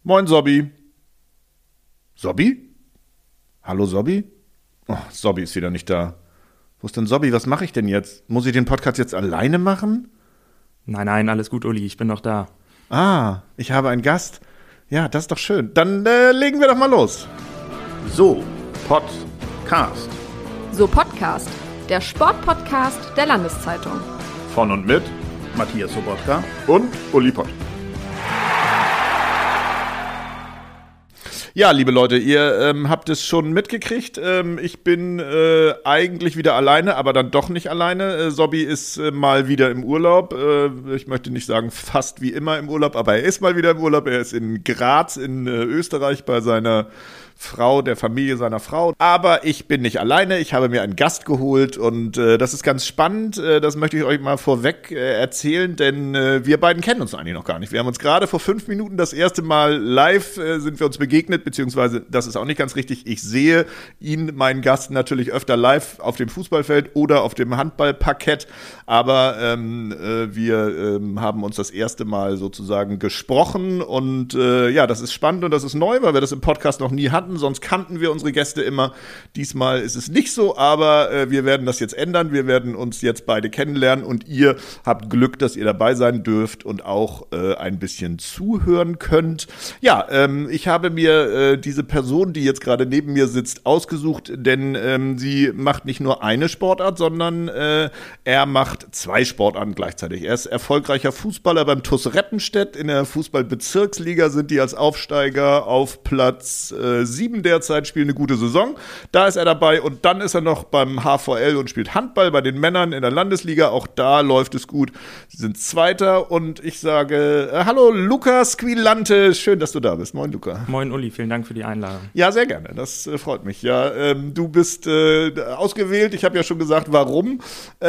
Moin, Sobbi. Sobbi? Hallo, Sobbi? Oh, Sobbi ist wieder nicht da. Wo ist denn Sobbi? Was mache ich denn jetzt? Muss ich den Podcast jetzt alleine machen? Nein, alles gut, Uli, ich bin noch da. Ah, ich habe einen Gast. Ja, das ist doch schön. Dann legen wir doch mal los. So, Podcast. So Podcast, der Sportpodcast der Landeszeitung. Von und mit Matthias Sobotka und Uli Pott. Ja, liebe Leute, ihr habt es schon mitgekriegt. Ich bin eigentlich wieder alleine, aber dann doch nicht alleine. Sobbi ist mal wieder im Urlaub. Ich möchte nicht sagen fast wie immer im Urlaub, aber er ist mal wieder im Urlaub. Er ist in Graz in Österreich bei seiner Frau, der Familie seiner Frau. Aber ich bin nicht alleine, ich habe mir einen Gast geholt und das ist ganz spannend. Das möchte ich euch mal vorweg erzählen, denn wir beiden kennen uns eigentlich noch gar nicht. Wir haben uns gerade vor 5 Minuten das erste Mal live sind wir uns begegnet, beziehungsweise das ist auch nicht ganz richtig. Ich sehe ihn, meinen Gast, natürlich öfter live auf dem Fußballfeld oder auf dem Handballparkett, aber wir haben uns das erste Mal sozusagen gesprochen und ja, das ist spannend und das ist neu, weil wir das im Podcast noch nie hatten. Sonst kannten wir unsere Gäste immer. Diesmal ist es nicht so, aber wir werden das jetzt ändern. Wir werden uns jetzt beide kennenlernen und ihr habt Glück, dass ihr dabei sein dürft und auch ein bisschen zuhören könnt. Ja, ich habe mir diese Person, die jetzt gerade neben mir sitzt, ausgesucht, denn sie macht nicht nur eine Sportart, sondern er macht 2 Sportarten gleichzeitig. Er ist erfolgreicher Fußballer beim TuS Reppenstedt. In der Fußball-Bezirksliga sind die als Aufsteiger auf Platz 7 derzeit, spielen eine gute Saison. Da ist er dabei und dann ist er noch beim HVL und spielt Handball bei den Männern in der Landesliga. Auch da läuft es gut. Sie sind Zweiter und ich sage hallo Luca Squillante, schön, dass du da bist. Moin Luca. Moin Uli, vielen Dank für die Einladung. Ja, sehr gerne, das freut mich. Ja, du bist ausgewählt, ich habe ja schon gesagt, warum.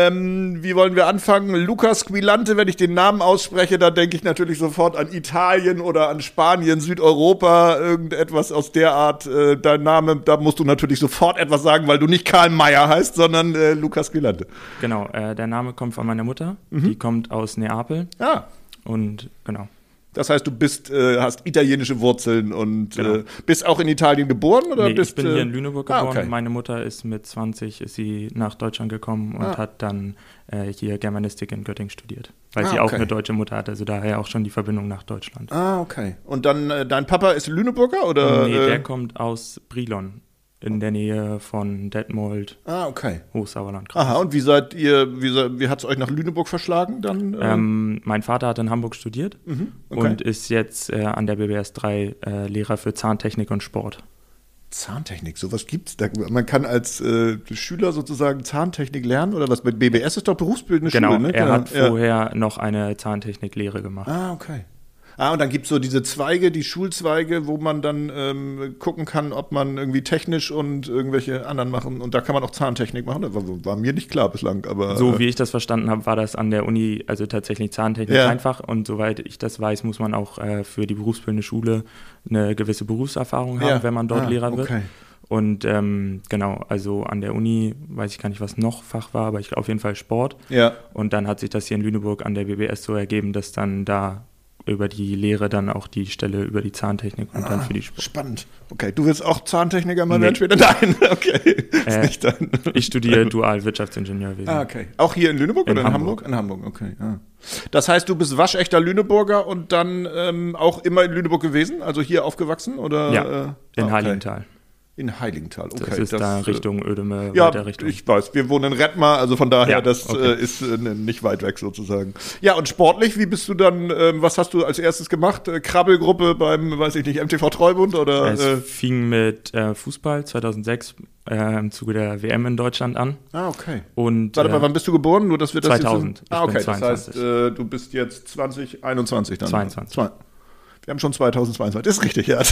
Wie wollen wir anfangen? Luca Squillante, wenn ich den Namen ausspreche, da denke ich natürlich sofort an Italien oder an Spanien, Südeuropa, irgendetwas aus der Art, dein Name, da musst du natürlich sofort etwas sagen, weil du nicht Karl Mayer heißt, sondern Luca Squillante. Genau, der Name kommt von meiner Mutter, die kommt aus Neapel. Ah. Und genau. Das heißt, du hast italienische Wurzeln und genau. Bist auch in Italien geboren? Oder nee, ich bin hier in Lüneburg geboren. Okay. Meine Mutter ist mit 20 ist sie nach Deutschland gekommen und hat dann hier Germanistik in Göttingen studiert. Weil sie auch eine deutsche Mutter hat, also daher auch schon die Verbindung nach Deutschland. Ah, okay. Und dann, dein Papa ist Lüneburger, oder? Nee, der kommt aus Brilon. In der Nähe von Detmold. Ah, okay. Hochsauerlandkreis. Aha, und wie hat es euch nach Lüneburg verschlagen dann? Mein Vater hat in Hamburg studiert und ist jetzt an der BBS 3 Lehrer für Zahntechnik und Sport. Zahntechnik, sowas gibt's da. Man kann als Schüler sozusagen Zahntechnik lernen oder was? Mit BBS ist doch berufsbildende Schule, ne? Er hat vorher noch eine Zahntechniklehre gemacht. Ah, okay. Ah, und dann gibt es so diese Zweige, die Schulzweige, wo man dann gucken kann, ob man irgendwie technisch und irgendwelche anderen machen. Und da kann man auch Zahntechnik machen. Das war mir nicht klar bislang. Aber so wie ich das verstanden habe, war das an der Uni also tatsächlich Zahntechnik einfach. Und soweit ich das weiß, muss man auch für die berufsbildende Schule eine gewisse Berufserfahrung haben, wenn man dort Lehrer wird. Okay. Und genau, also an der Uni, weiß ich gar nicht, was noch Fach war, aber ich auf jeden Fall Sport. Ja. Und dann hat sich das hier in Lüneburg an der BBS so ergeben, dass dann da über die Lehre dann auch die Stelle über die Zahntechnik und dann für die Sport. Spannend. Okay, du willst auch Zahntechniker mal werden später? Nein, okay. Ist nicht dann. Ich studiere dual Wirtschaftsingenieurwesen. Ah, okay. Auch hier in Lüneburg oder in Hamburg? In Hamburg, okay. Ah. Das heißt, du bist waschechter Lüneburger und dann auch immer in Lüneburg gewesen? Also hier aufgewachsen? Oder? Ja, in Heiligenthal. In Heiligenthal, okay. Das ist da Richtung Ödeme, ja, weiter Richtung. Ich weiß, wir wohnen in Redmar, also von daher, ist nicht weit weg sozusagen. Ja, und sportlich, wie bist du dann, was hast du als erstes gemacht? Krabbelgruppe beim, weiß ich nicht, MTV Treubund oder? Es fing mit Fußball 2006 im Zuge der WM in Deutschland an. Ah, okay. Und, warte mal, wann bist du geboren? Nur, dass wir das 2000. Ah, okay, das heißt, du bist jetzt 2021 dann? 22. Wir haben schon 2022. Das ist richtig, ja.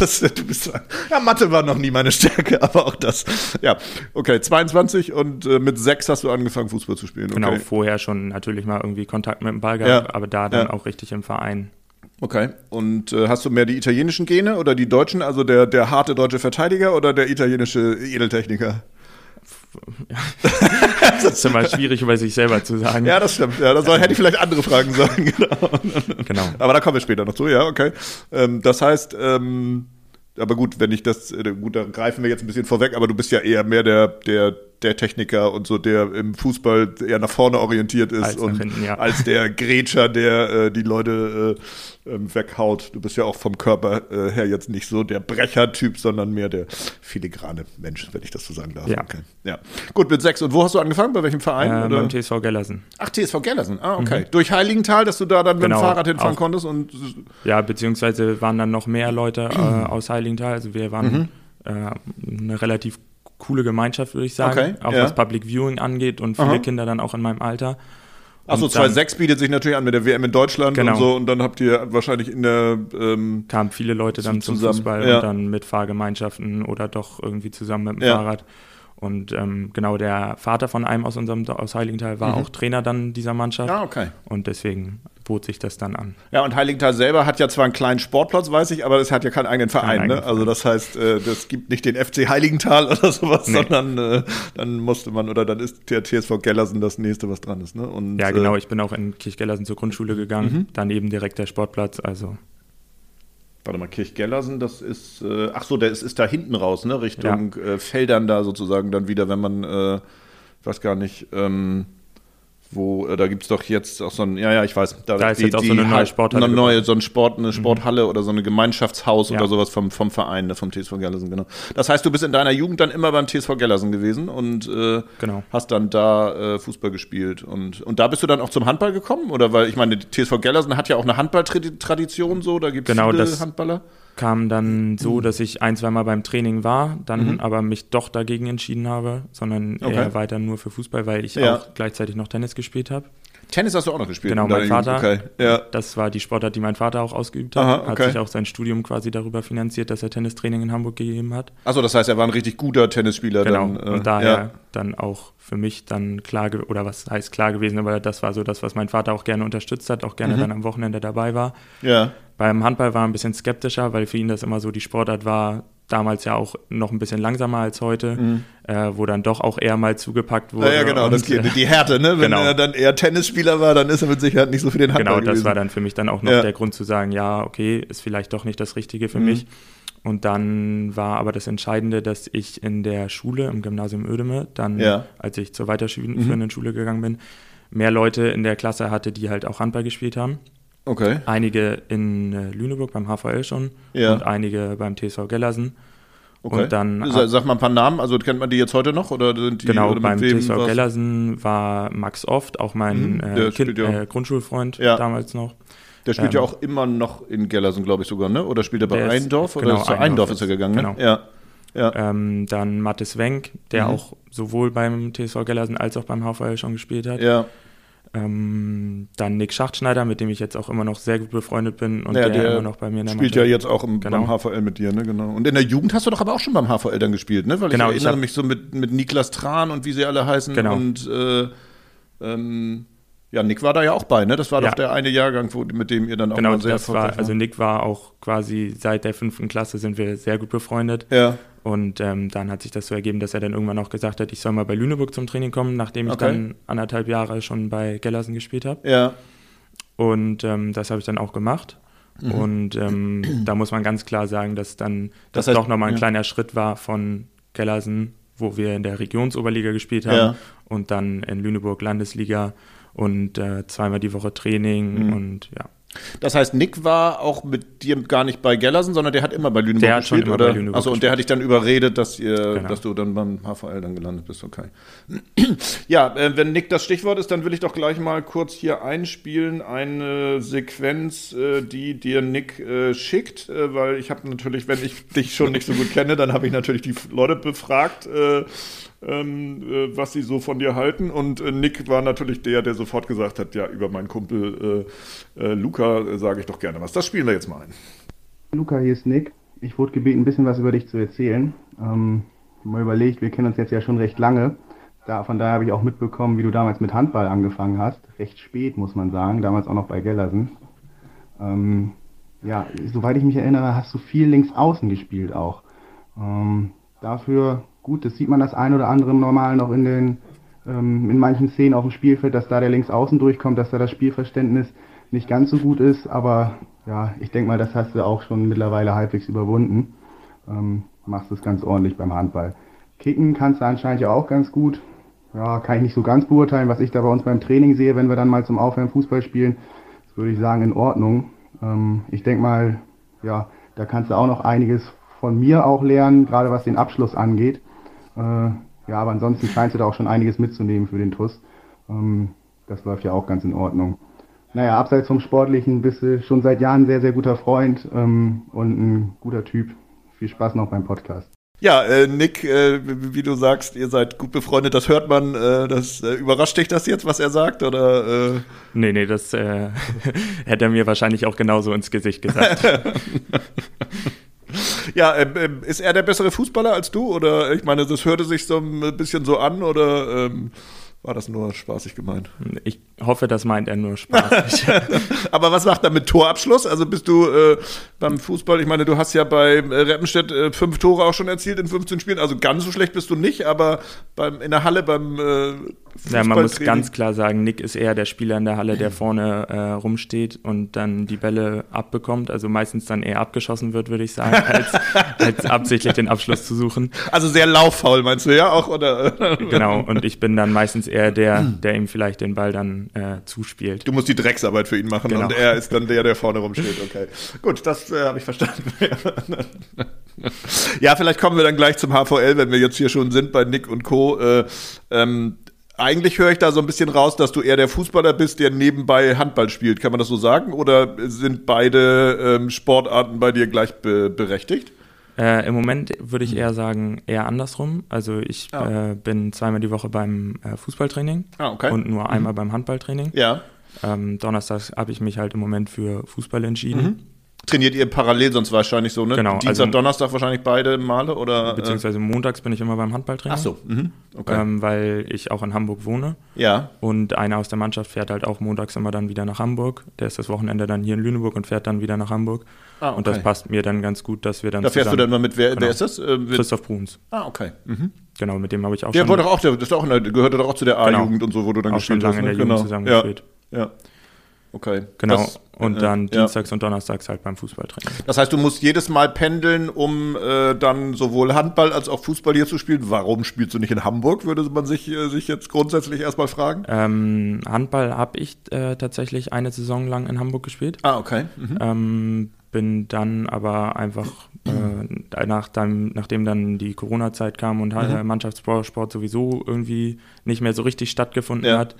Ja, Mathe war noch nie meine Stärke, aber auch das. Ja, okay, 22 und mit 6 hast du angefangen, Fußball zu spielen. Okay. Genau, vorher schon natürlich mal irgendwie Kontakt mit dem Ball gehabt, aber da dann auch richtig im Verein. Okay, und hast du mehr die italienischen Gene oder die deutschen, also der harte deutsche Verteidiger oder der italienische Edeltechniker? Das ist immer schwierig, über sich selber zu sagen. Ja, das stimmt. Ja, hätte ich vielleicht andere fragen sollen. Genau. Aber da kommen wir später noch zu. Ja, okay. Das heißt, aber gut, wenn ich das, gut, da greifen wir jetzt ein bisschen vorweg, aber du bist ja eher mehr der Techniker und so, der im Fußball eher nach vorne orientiert ist und hinten, ja. Als der Grätscher, der die Leute weghaut. Du bist ja auch vom Körper her jetzt nicht so der Brechertyp, sondern mehr der filigrane Mensch, wenn ich das so sagen darf. Ja. Okay. Ja. Gut, mit 6. Und wo hast du angefangen? Bei welchem Verein? Oder? Beim TSV Gellersen. Ach, TSV Gellersen. Ah, okay. Durch Heiligenthal, dass du da dann mit dem Fahrrad hinfahren konntest? Und ja, beziehungsweise waren dann noch mehr Leute aus Heiligenthal. Also wir waren eine relativ coole Gemeinschaft, würde ich sagen, auch was Public Viewing angeht und viele Kinder dann auch in meinem Alter. Achso, 2.6 bietet sich natürlich an mit der WM in Deutschland und so und dann habt ihr wahrscheinlich in der kamen viele Leute dann zum Fußball und dann mit Fahrgemeinschaften oder doch irgendwie zusammen mit dem Fahrrad. Und genau, der Vater von einem aus Heiligenthal war auch Trainer dann dieser Mannschaft. Ah, okay. Und deswegen bot sich das dann an. Ja, und Heiligenthal selber hat ja zwar einen kleinen Sportplatz, weiß ich, aber es hat ja keinen eigenen Verein. Ne? Also das heißt, das gibt nicht den FC Heiligenthal oder sowas, sondern dann musste man, oder dann ist der TSV Gellersen das nächste, was dran ist. Ne? Und, ja, genau, ich bin auch in Kirchgellersen zur Grundschule gegangen, dann eben direkt der Sportplatz, also... Warte mal, Kirchgellersen, das ist, der ist da hinten raus, ne, Richtung Feldern da sozusagen dann wieder, wenn man, ich weiß gar nicht, da gibt es doch jetzt auch so ein, ich weiß. Da ist jetzt auch so eine neue Sporthalle. Eine Sporthalle oder so ein Gemeinschaftshaus oder sowas vom Verein, ne, vom TSV Gellersen, genau. Das heißt, du bist in deiner Jugend dann immer beim TSV Gellersen gewesen und hast dann da Fußball gespielt. Und da bist du dann auch zum Handball gekommen? Oder weil, ich meine, die TSV Gellersen hat ja auch eine Handballtradition so, da gibt es viele Handballer. Kam dann so, dass ich 1-2 Mal beim Training war, dann aber mich doch dagegen entschieden habe, sondern eher weiter nur für Fußball, weil ich auch gleichzeitig noch Tennis gespielt habe. Tennis hast du auch noch gespielt? Genau, mein Vater, das war die Sportart, die mein Vater auch ausgeübt hat, hat sich auch sein Studium quasi darüber finanziert, dass er Tennistraining in Hamburg gegeben hat. Achso, das heißt, er war ein richtig guter Tennisspieler. Genau, und daher dann auch für mich dann klar, oder was heißt klar gewesen, aber das war so das, was mein Vater auch gerne unterstützt hat, auch gerne dann am Wochenende dabei war. Ja. Beim Handball war er ein bisschen skeptischer, weil für ihn das immer so die Sportart war, damals ja auch noch ein bisschen langsamer als heute, wo dann doch auch eher mal zugepackt wurde. Ja, genau, das geht, die Härte, ne? Wenn er dann eher Tennisspieler war, dann ist er mit Sicherheit nicht so für den Handball gewesen. Genau, das war dann für mich dann auch noch der Grund zu sagen, ja, okay, ist vielleicht doch nicht das Richtige für mich. Und dann war aber das Entscheidende, dass ich in der Schule, im Gymnasium Oedeme, dann, als ich zur weiterführenden Schule gegangen bin, mehr Leute in der Klasse hatte, die halt auch Handball gespielt haben. Okay. Einige in Lüneburg beim HVL schon und einige beim TSV Gellersen. Okay. Und dann sag mal ein paar Namen, also kennt man die jetzt heute noch? Oder sind die, genau, oder beim TSV Gellersen war Max Oft, auch mein Grundschulfreund damals noch. Der spielt ja auch immer noch in Gellersen, glaube ich sogar, ne? Oder spielt er bei Eindorf? Oder zu Eindorf ist er gegangen, ne? Genau. Ja. Dann Mathis Wenk, der auch sowohl beim TSV Gellersen als auch beim HVL schon gespielt hat. Ja. Dann Nick Schachtschneider, mit dem ich jetzt auch immer noch sehr gut befreundet bin und der immer noch bei mir in der Mannschaft spielt. Ja jetzt auch beim HVL mit dir, ne? Genau. Und in der Jugend hast du doch aber auch schon beim HVL dann gespielt, ne? Weil ich erinnere mich so mit Niklas Tran und wie sie alle heißen. Genau. Und Nick war da ja auch bei, ne? Das war doch der eine Jahrgang, mit dem ihr dann auch mal sehr erfolgreich war. Also Nick war auch quasi seit der 5. Klasse sind wir sehr gut befreundet. Ja. Und dann hat sich das so ergeben, dass er dann irgendwann auch gesagt hat, ich soll mal bei Lüneburg zum Training kommen, nachdem ich dann 1,5 Jahre schon bei Gellersen gespielt habe. Ja. Und das habe ich dann auch gemacht. Und da muss man ganz klar sagen, dass dann das doch nochmal ein kleiner Schritt war von Gellersen, wo wir in der Regionsoberliga gespielt haben und dann in Lüneburg Landesliga und 2-mal die Woche Training und ja. Das heißt, Nick war auch mit dir gar nicht bei Gellersen, sondern der hat immer bei Lüneburg gespielt, schon immer oder? Bei Lüneburg Achso, und der hat dich dann überredet, dass du dann beim HVL dann gelandet bist, okay. Ja, wenn Nick das Stichwort ist, dann will ich doch gleich mal kurz hier einspielen, eine Sequenz, die dir Nick schickt, weil ich habe natürlich, wenn ich dich schon nicht so gut kenne, dann habe ich natürlich die Leute befragt, was sie so von dir halten, und Nick war natürlich der sofort gesagt hat, ja, über meinen Kumpel Luca sage ich doch gerne was. Das spielen wir jetzt mal ein. Luca, hier ist Nick. Ich wurde gebeten, ein bisschen was über dich zu erzählen. Mal überlegt, wir kennen uns jetzt ja schon recht lange. Von daher habe ich auch mitbekommen, wie du damals mit Handball angefangen hast. Recht spät, muss man sagen. Damals auch noch bei Gellersen. Soweit ich mich erinnere, hast du viel links außen gespielt auch. Dafür Gut, das sieht man das ein oder andere normal noch in manchen Szenen auf dem Spielfeld, dass da der Linksaußen durchkommt, dass da das Spielverständnis nicht ganz so gut ist, aber ja, ich denke mal, das hast du auch schon mittlerweile halbwegs überwunden. Machst es ganz ordentlich beim Handball. Kicken kannst du anscheinend ja auch ganz gut. Ja, kann ich nicht so ganz beurteilen, was ich da bei uns beim Training sehe, wenn wir dann mal zum Aufwärmen Fußball spielen. Das würde ich sagen, in Ordnung. Ich denke mal, ja, da kannst du auch noch einiges von mir auch lernen, gerade was den Abschluss angeht. Ja, aber ansonsten scheinst du da auch schon einiges mitzunehmen für den TuS. Das läuft ja auch ganz in Ordnung. Naja, abseits vom Sportlichen bist du schon seit Jahren ein sehr, sehr guter Freund und ein guter Typ. Viel Spaß noch beim Podcast. Ja, Nick, wie du sagst, ihr seid gut befreundet, das hört man, überrascht dich das jetzt, was er sagt, oder? Nee, das hätte er mir wahrscheinlich auch genauso ins Gesicht gesagt. Ja, ist er der bessere Fußballer als du, oder? Ich meine, das hörte sich so ein bisschen so an, oder war das nur spaßig gemeint? Ich hoffe, das meint er nur spaßig. Aber was macht er mit Torabschluss? Also bist du beim Fußball, ich meine, du hast ja bei Reppenstedt 5 Tore auch schon erzielt in 15 Spielen, also ganz so schlecht bist du nicht, aber in der Halle beim ja, man muss ganz klar sagen, Nick ist eher der Spieler in der Halle, der vorne rumsteht und dann die Bälle abbekommt, also meistens dann eher abgeschossen wird, würde ich sagen, als absichtlich den Abschluss zu suchen. Also sehr lauffaul, meinst du, ja? Auch, oder? Genau, und ich bin dann meistens eher der ihm vielleicht den Ball dann zuspielt. Du musst die Drecksarbeit für ihn machen, genau. Und er ist dann der vorne rumsteht. Okay, gut, das habe ich verstanden. Ja, vielleicht kommen wir dann gleich zum HVL, wenn wir jetzt hier schon sind bei Nick und Co. Eigentlich höre ich da so ein bisschen raus, dass du eher der Fußballer bist, der nebenbei Handball spielt. Kann man das so sagen? Oder sind beide Sportarten bei dir gleich berechtigt? Im Moment würde ich eher sagen, eher andersrum. Also ich bin zweimal die Woche beim Fußballtraining und nur einmal beim Handballtraining. Ja. Donnerstags habe ich mich halt im Moment für Fußball entschieden. Trainiert ihr parallel sonst wahrscheinlich so, ne? Genau. Dienstag, Donnerstag wahrscheinlich beide Male, oder? Beziehungsweise montags bin ich immer beim Handballtraining. Ach so, okay. Weil ich auch in Hamburg wohne. Ja. Und einer aus der Mannschaft fährt halt auch montags immer dann wieder nach Hamburg. Der ist das Wochenende dann hier in Lüneburg und fährt dann wieder nach Hamburg. Ah, okay. Und das passt mir dann ganz gut, dass wir dann da fährst du dann mal mit, wer ist das? Christoph Bruns. Ah, okay. Genau, mit dem habe ich auch schon. Der war doch auch, gehörte doch auch zu der A-Jugend und so, wo du dann auch gespielt schon hast. Lange in der Jugend zusammengespielt. Ja. Okay. Genau, und dann dienstags und donnerstags halt beim Fußballtraining. Das heißt, du musst jedes Mal pendeln, um dann sowohl Handball als auch Fußball hier zu spielen. Warum spielst du nicht in Hamburg, würde man sich jetzt grundsätzlich erstmal fragen? Handball habe ich tatsächlich eine Saison lang in Hamburg gespielt. Ah, okay. Bin dann aber einfach, nachdem dann die Corona-Zeit kam und Mannschaftssport sowieso irgendwie nicht mehr so richtig stattgefunden hat,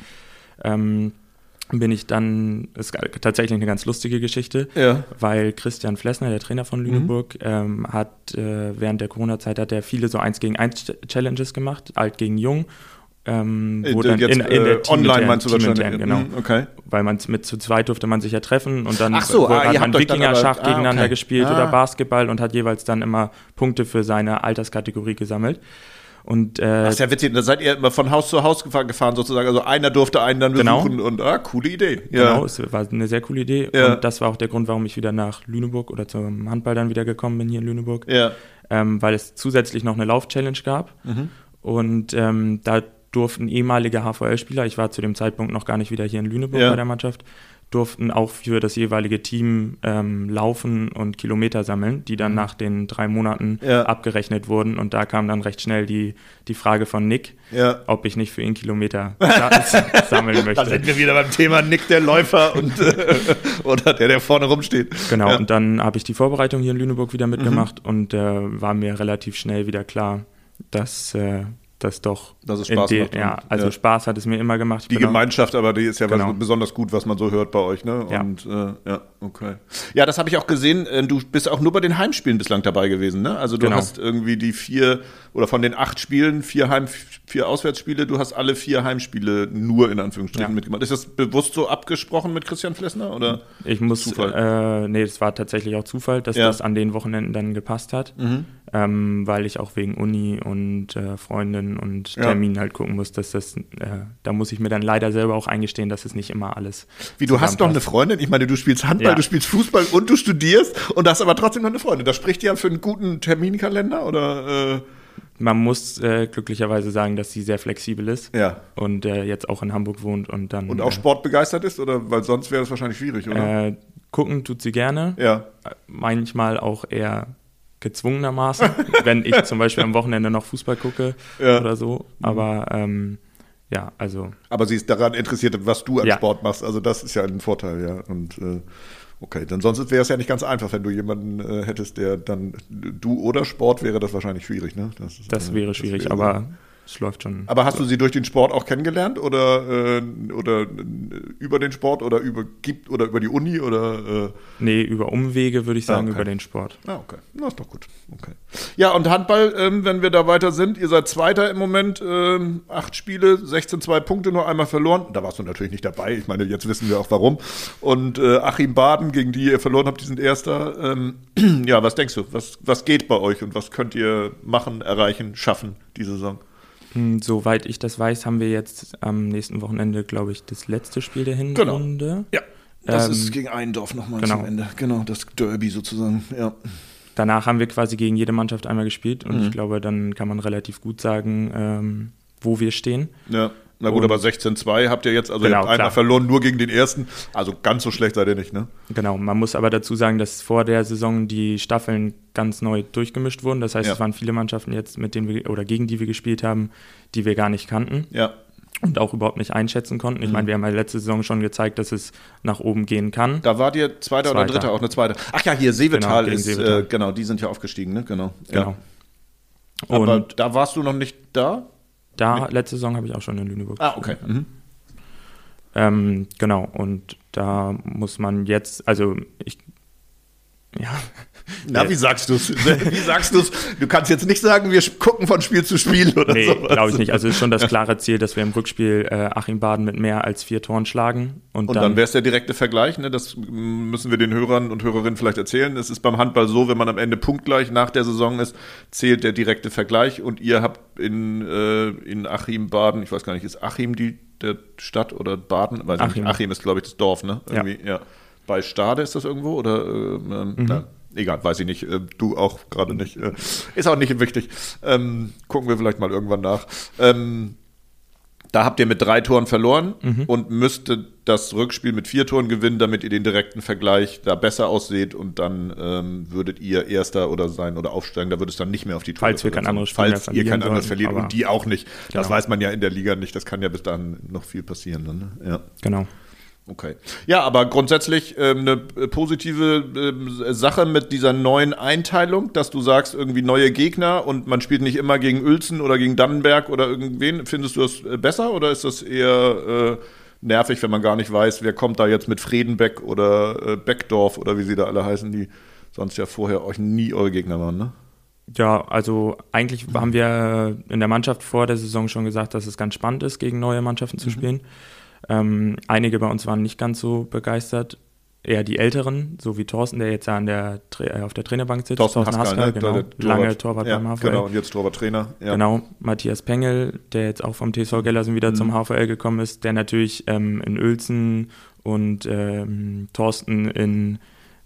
bin ich dann, ist tatsächlich eine ganz lustige Geschichte, weil Christian Flessner, der Trainer von Lüneburg, hat während der Corona-Zeit hat er viele so 1-gegen-1 Challenges gemacht, alt gegen jung, wo dann in der online meinst du wahrscheinlich, genau. Okay. Weil man mit zu zweit durfte man sich ja treffen und dann hat man Wikinger-Schach gegeneinander gespielt oder Basketball und hat jeweils dann immer Punkte für seine Alterskategorie gesammelt. Und, das ist ja witzig, da seid ihr immer von Haus zu Haus gefahren sozusagen, also einer durfte einen dann besuchen und coole Idee. Ja. Genau, es war eine sehr coole Idee und das war auch der Grund, warum ich wieder nach Lüneburg oder zum Handball dann wieder gekommen bin hier in Lüneburg, weil es zusätzlich noch eine Lauf-Challenge gab und da durften ehemalige HVL-Spieler, ich war zu dem Zeitpunkt noch gar nicht wieder hier in Lüneburg bei der Mannschaft, durften auch für das jeweilige Team laufen und Kilometer sammeln, die dann nach den 3 Monaten abgerechnet wurden. Und da kam dann recht schnell die Frage von Nick, ob ich nicht für ihn Kilometer sammeln möchte. Da sind wir wieder beim Thema Nick, der Läufer und oder der vorne rumsteht. Genau, und dann habe ich die Vorbereitung hier in Lüneburg wieder mitgemacht und war mir relativ schnell wieder klar, dass es Spaß macht. Ja, also Spaß hat es mir immer gemacht. Die Gemeinschaft, aber die ist ja besonders gut, was man so hört bei euch, ne? Und okay. Ja, das habe ich auch gesehen. Du bist auch nur bei den Heimspielen bislang dabei gewesen, ne? Also du hast irgendwie die 4 oder von den 8 Spielen 4 Auswärtsspiele, du hast alle 4 Heimspiele nur in Anführungsstrichen mitgemacht. Ist das bewusst so abgesprochen mit Christian Flessner oder? Zufall? Nee, es war tatsächlich auch Zufall, dass das an den Wochenenden dann gepasst hat, weil ich auch wegen Uni und Freundin und Terminen halt gucken muss, dass da muss ich mir dann leider selber auch eingestehen, dass es nicht immer alles Wie, du hast doch eine Freundin? Ich meine, du spielst Handball, du spielst Fußball und du studierst und hast aber trotzdem noch eine Freundin. Das spricht ja für einen guten Terminkalender, oder? Man muss glücklicherweise sagen, dass sie sehr flexibel ist und jetzt auch in Hamburg wohnt. Und auch sportbegeistert ist? Oder weil sonst wäre das wahrscheinlich schwierig, oder? Gucken tut sie gerne. Ja. Manchmal auch eher gezwungenermaßen, wenn ich zum Beispiel am Wochenende noch Fußball gucke oder so. Aber also. Aber sie ist daran interessiert, was du an Sport machst. Also das ist ja ein Vorteil, ja. Und okay, denn sonst wäre es ja nicht ganz einfach, wenn du jemanden hättest, der dann du oder Sport, wäre das wahrscheinlich schwierig, ne? Das wäre schwierig, aber es läuft schon. Aber hast du sie durch den Sport auch kennengelernt oder über den Sport oder über die Uni oder? Nee, über Umwege würde ich sagen, über den Sport. Okay, na ist doch gut. Okay. Ja, und Handball, wenn wir da weiter sind, ihr seid Zweiter im Moment, 8 Spiele, 16-2 Punkte, nur einmal verloren. Da warst du natürlich nicht dabei, ich meine, jetzt wissen wir auch warum. Und Achim Baden, gegen die ihr verloren habt, die sind Erster. Ja, was denkst du, was geht bei euch und was könnt ihr machen, erreichen, schaffen diese Saison? Soweit ich das weiß, haben wir jetzt am nächsten Wochenende, glaube ich, das letzte Spiel der Hinrunde. Genau. Ja, das ist gegen Eindorf nochmal zum Ende. Genau, das Derby sozusagen, ja. Danach haben wir quasi gegen jede Mannschaft einmal gespielt und ich glaube, dann kann man relativ gut sagen, wo wir stehen. Ja. Na gut, aber 16-2 habt ihr jetzt, also ihr habt einmal verloren, nur gegen den ersten. Also ganz so schlecht seid ihr nicht, ne? Genau, man muss aber dazu sagen, dass vor der Saison die Staffeln ganz neu durchgemischt wurden. Das heißt, es waren viele Mannschaften jetzt, gegen die wir gespielt haben, die wir gar nicht kannten. Ja. Und auch überhaupt nicht einschätzen konnten. Ich meine, wir haben ja letzte Saison schon gezeigt, dass es nach oben gehen kann. Da wart ihr Zweiter oder Dritter, auch eine Zweite. Ach ja, hier, Seevetal genau, die sind ja aufgestiegen, ne? Genau. Ja. Aber da warst du noch nicht da? Letzte Saison habe ich auch schon in Lüneburg. Okay. Genau, und da muss man jetzt, Na, wie sagst du es? Du kannst jetzt nicht sagen, wir gucken von Spiel zu Spiel oder so. Nee, glaube ich nicht. Also es ist schon das klare Ziel, dass wir im Rückspiel Achim Baden mit mehr als 4 Toren schlagen. Und dann wäre es der direkte Vergleich, ne? Das müssen wir den Hörern und Hörerinnen vielleicht erzählen. Es ist beim Handball so, wenn man am Ende punktgleich nach der Saison ist, zählt der direkte Vergleich und ihr habt in Achim Baden, ich weiß gar nicht, ist Achim der Stadt oder Baden? Weiß Achim. Nicht. Achim ist, glaube ich, das Dorf, ne? Irgendwie, ja. Bei Stade ist das irgendwo oder egal, weiß ich nicht, du auch gerade nicht, ist auch nicht wichtig, gucken wir vielleicht mal irgendwann nach. Da habt ihr mit 3 Toren verloren und müsstet das Rückspiel mit 4 Toren gewinnen, damit ihr den direkten Vergleich da besser ausseht und dann würdet ihr Erster oder sein oder aufsteigen, da würde es dann nicht mehr auf die Tore Falls wir kein anderes Spiel Falls ihr kein anderes verliert und die auch nicht. Genau. Das weiß man ja in der Liga nicht, das kann ja bis dahin noch viel passieren. Dann, ne? Ja. Genau. Okay. Ja, aber grundsätzlich eine positive Sache mit dieser neuen Einteilung, dass du sagst, irgendwie neue Gegner und man spielt nicht immer gegen Uelzen oder gegen Dannenberg oder irgendwen. Findest du das besser oder ist das eher nervig, wenn man gar nicht weiß, wer kommt da jetzt mit Fredenbeck oder Beckdorf oder wie sie da alle heißen, die sonst ja vorher euch nie eure Gegner waren, ne? Ja, also eigentlich haben wir in der Mannschaft vor der Saison schon gesagt, dass es ganz spannend ist, gegen neue Mannschaften zu spielen. Einige bei uns waren nicht ganz so begeistert, eher die Älteren, so wie Thorsten, der jetzt auf der Trainerbank sitzt. Thorsten Haskell, genau, lange Torwart beim HVL. Genau, und jetzt Torwarttrainer. Ja. Genau, Matthias Pengel, der jetzt auch vom TSV Gellersen wieder zum HVL gekommen ist, der natürlich in Uelzen und Thorsten in,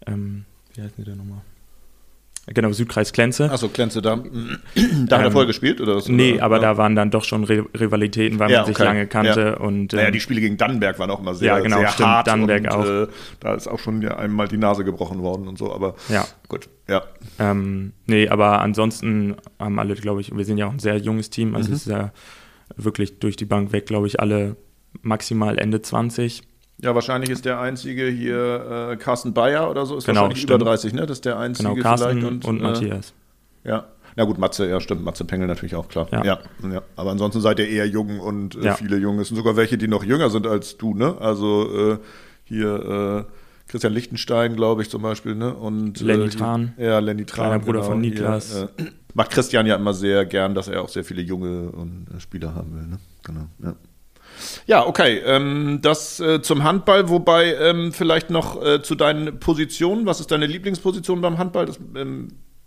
wie heißt der nochmal? Genau, Südkreis Klenze. Achso, Klenze, da hat er vorher gespielt? Oder was, nee, aber da waren dann doch schon Rivalitäten, weil man sich lange kannte. Ja. Und, die Spiele gegen Dannenberg waren auch immer sehr, sehr stimmt, hart. Dannenberg und, auch. Da ist auch schon einmal die Nase gebrochen worden und so, aber gut, ja. Nee, aber ansonsten haben alle, glaube ich, wir sind ja auch ein sehr junges Team, also es ist ja wirklich durch die Bank weg, glaube ich, alle maximal Ende 20. Ja, wahrscheinlich ist der einzige hier Carsten Bayer oder so, ist wahrscheinlich über 30, ne? Das ist der einzige genau, Carsten vielleicht. Und Matthias. Ja, na gut, Matze, ja stimmt, Matze Pengel natürlich auch, klar. Ja. Aber ansonsten seid ihr eher jung und viele Junge. Es sind sogar welche, die noch jünger sind als du, ne? Also hier Christian Lichtenstein, glaube ich zum Beispiel, ne? Und Lenny Tran. Ja, Lenny Tran. Kleiner Bruder von Niklas. Hier, macht Christian ja immer sehr gern, dass er auch sehr viele junge Spieler haben will, ne? Genau, ja. Ja, okay, das zum Handball, wobei vielleicht noch zu deinen Positionen, was ist deine Lieblingsposition beim Handball? Das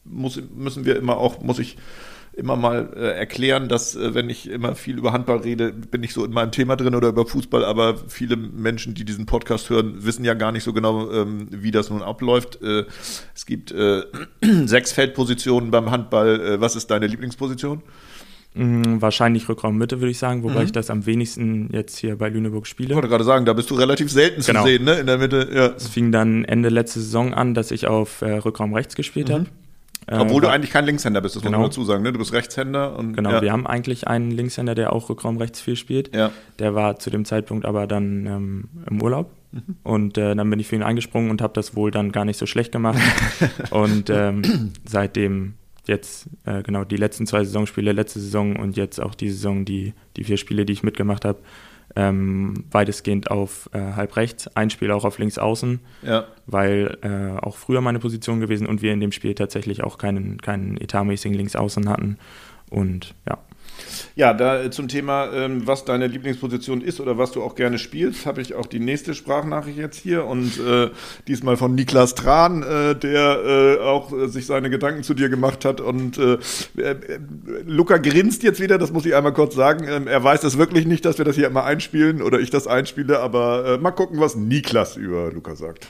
muss ich immer mal erklären, dass wenn ich immer viel über Handball rede, bin ich so in meinem Thema drin oder über Fußball, aber viele Menschen, die diesen Podcast hören, wissen ja gar nicht so genau, wie das nun abläuft. Es gibt 6 Feldpositionen beim Handball. Was ist deine Lieblingsposition? Wahrscheinlich Rückraummitte, würde ich sagen, wobei ich das am wenigsten jetzt hier bei Lüneburg spiele. Ich wollte gerade sagen, da bist du relativ selten zu sehen, ne? In der Mitte. Ja. Es fing dann Ende letzte Saison an, dass ich auf Rückraum rechts gespielt habe. Obwohl du eigentlich kein Linkshänder bist, das muss man dazu sagen, ne? Du bist Rechtshänder. Und, genau, wir haben eigentlich einen Linkshänder, der auch Rückraum rechts viel spielt. Ja. Der war zu dem Zeitpunkt aber dann im Urlaub. Und dann bin ich für ihn eingesprungen und habe das wohl dann gar nicht so schlecht gemacht. Und seitdem jetzt die letzten 2 Saisonspiele, letzte Saison und jetzt auch die Saison, die 4 Spiele, die ich mitgemacht habe, weitestgehend auf halb rechts, ein Spiel auch auf links außen, weil auch früher meine Position gewesen und wir in dem Spiel tatsächlich auch keinen etatmäßigen links außen hatten und ja. Ja, da zum Thema, was deine Lieblingsposition ist oder was du auch gerne spielst, habe ich auch die nächste Sprachnachricht jetzt hier und diesmal von Niklas Tran, der auch sich seine Gedanken zu dir gemacht hat und Luca grinst jetzt wieder, das muss ich einmal kurz sagen, er weiß es wirklich nicht, dass wir das hier immer einspielen oder ich das einspiele, aber mal gucken, was Niklas über Luca sagt.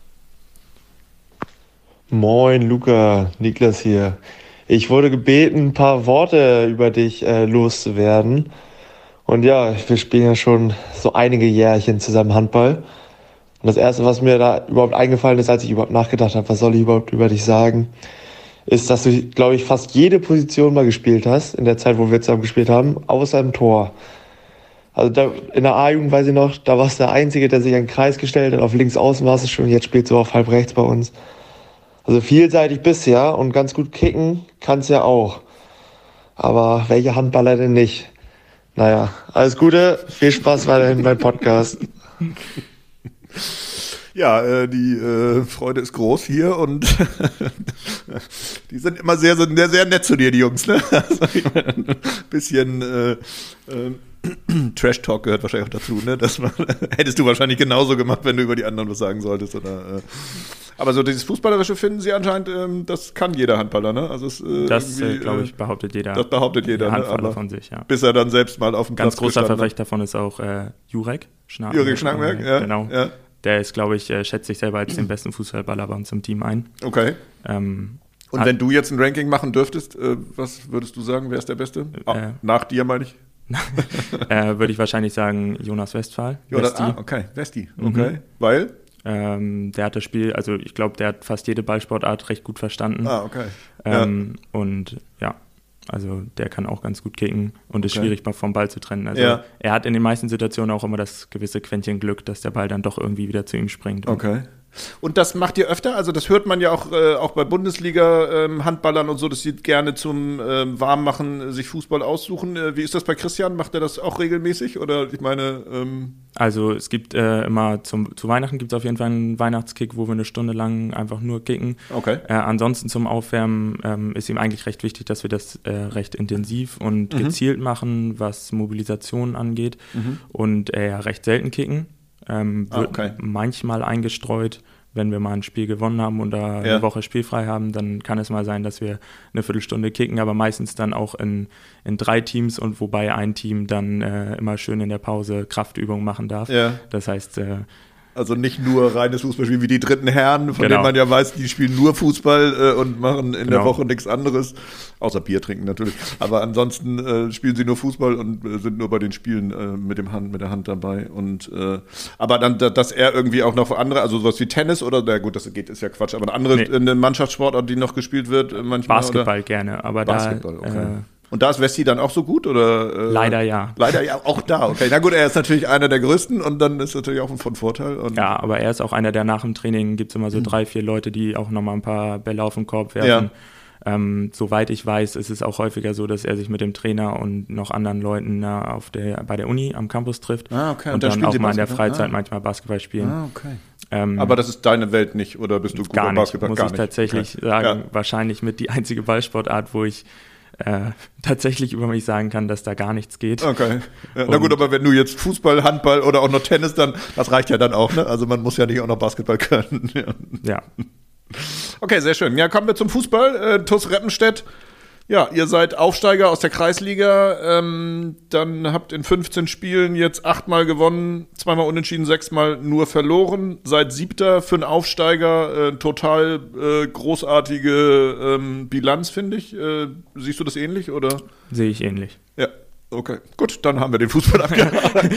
Moin Luca, Niklas hier. Ich wurde gebeten, ein paar Worte über dich loszuwerden. Und ja, wir spielen ja schon so einige Jährchen zusammen Handball. Und das Erste, was mir da überhaupt eingefallen ist, als ich überhaupt nachgedacht habe, was soll ich überhaupt über dich sagen, ist, dass du, glaube ich, fast jede Position mal gespielt hast, in der Zeit, wo wir zusammen gespielt haben, außer im Tor. Also da, in der A-Jugend, weiß ich noch, da warst du der Einzige, der sich an den Kreis gestellt hat. Auf links außen warst du schon, jetzt spielst du auf halb rechts bei uns. Also vielseitig bist du ja und ganz gut kicken kannst ja auch. Aber welche Handballer denn nicht? Naja, alles Gute, viel Spaß weiterhin beim Podcast. Ja, die Freude ist groß hier und die sind immer sehr, sehr, sehr nett zu dir, die Jungs, ne? Also, ein bisschen Trash-Talk gehört wahrscheinlich auch dazu, ne? Hättest du wahrscheinlich genauso gemacht, wenn du über die anderen was sagen solltest, oder? Aber so dieses Fußballerische finden sie anscheinend, das kann jeder Handballer, ne? Also das, glaube ich, behauptet jeder. Das behauptet jeder, Handballer, ne? von sich, ja. Bis er dann selbst mal auf dem Platz gestanden. Ganz großer Verfechter davon ist auch Jurek Schnarrenberg. Jurek Schnarrenberg, ja. Genau. Ja. Der ist, glaube ich, schätzt sich selber als den besten Fußballballer bei uns im Team ein. Okay. Und wenn du jetzt ein Ranking machen dürftest, was würdest du sagen, wer ist der Beste? Nach dir, meine ich. Würde ich wahrscheinlich sagen Jonas Westphal. Okay, Westi. Okay, weil? Der hat das Spiel, also ich glaube, der hat fast jede Ballsportart recht gut verstanden. Okay. Und ja, also der kann auch ganz gut kicken und ist schwierig, mal vom Ball zu trennen. Also er hat in den meisten Situationen auch immer das gewisse Quäntchen Glück, dass der Ball dann doch irgendwie wieder zu ihm springt. Okay. Und das macht ihr öfter? Also das hört man ja auch bei Bundesliga-Handballern und so, dass sie gerne zum Warmmachen sich Fußball aussuchen. Wie ist das bei Christian? Macht er das auch regelmäßig? Oder ich meine... Also es gibt immer, zu Weihnachten gibt es auf jeden Fall einen Weihnachtskick, wo wir eine Stunde lang einfach nur kicken. Okay. Ansonsten zum Aufwärmen ist ihm eigentlich recht wichtig, dass wir das recht intensiv und gezielt machen, was Mobilisation angeht. Und recht selten kicken. Wird manchmal eingestreut, wenn wir mal ein Spiel gewonnen haben oder eine Woche spielfrei haben, dann kann es mal sein, dass wir eine Viertelstunde kicken, aber meistens dann auch in 3 Teams und wobei ein Team dann immer schön in der Pause Kraftübungen machen darf. Ja. Das heißt... Also nicht nur reines Fußballspiel wie die dritten Herren, von denen man ja weiß, die spielen nur Fußball und machen in der Woche nichts anderes, außer Bier trinken natürlich. Aber ansonsten spielen sie nur Fußball und sind nur bei den Spielen mit der Hand dabei. Und aber dann, dass er irgendwie auch noch andere, also sowas wie Tennis oder, na gut, das ist ja Quatsch, aber eine Mannschaftssportart, die noch gespielt wird manchmal. Basketball oder? Gerne, aber Basketball, okay. Und da ist Westi dann auch so gut, oder? Leider ja. Leider ja, auch da, okay. Na gut, er ist natürlich einer der Größten und dann ist natürlich auch von Vorteil. Und ja, aber er ist auch einer, der nach dem Training, gibt es immer so 3, 4 Leute, die auch nochmal ein paar Bälle auf den Korb werfen. Ja. Soweit ich weiß, ist es auch häufiger so, dass er sich mit dem Trainer und noch anderen Leuten bei der Uni am Campus trifft. Okay. Und dann auch mal in der Freizeit manchmal Basketball spielen. Okay. Aber das ist deine Welt nicht, oder bist du gut beim Basketball? Muss ich tatsächlich sagen, wahrscheinlich mit die einzige Ballsportart, wo ich tatsächlich über mich sagen kann, dass da gar nichts geht. Okay. Ja, na gut, aber wenn du jetzt Fußball, Handball oder auch noch Tennis, dann, das reicht ja dann auch, ne? Also man muss ja nicht auch noch Basketball können. Ja. Okay, sehr schön. Ja, kommen wir zum Fußball. TuS Reppenstedt. Ja, ihr seid Aufsteiger aus der Kreisliga. Dann habt in 15 Spielen jetzt 8-mal gewonnen, 2-mal unentschieden, 6-mal nur verloren. Seid 7. für einen Aufsteiger. Total großartige Bilanz, finde ich. Siehst du das ähnlich, oder? Sehe ich ähnlich. Ja. Okay, gut, dann haben wir den Fußball abgehakt.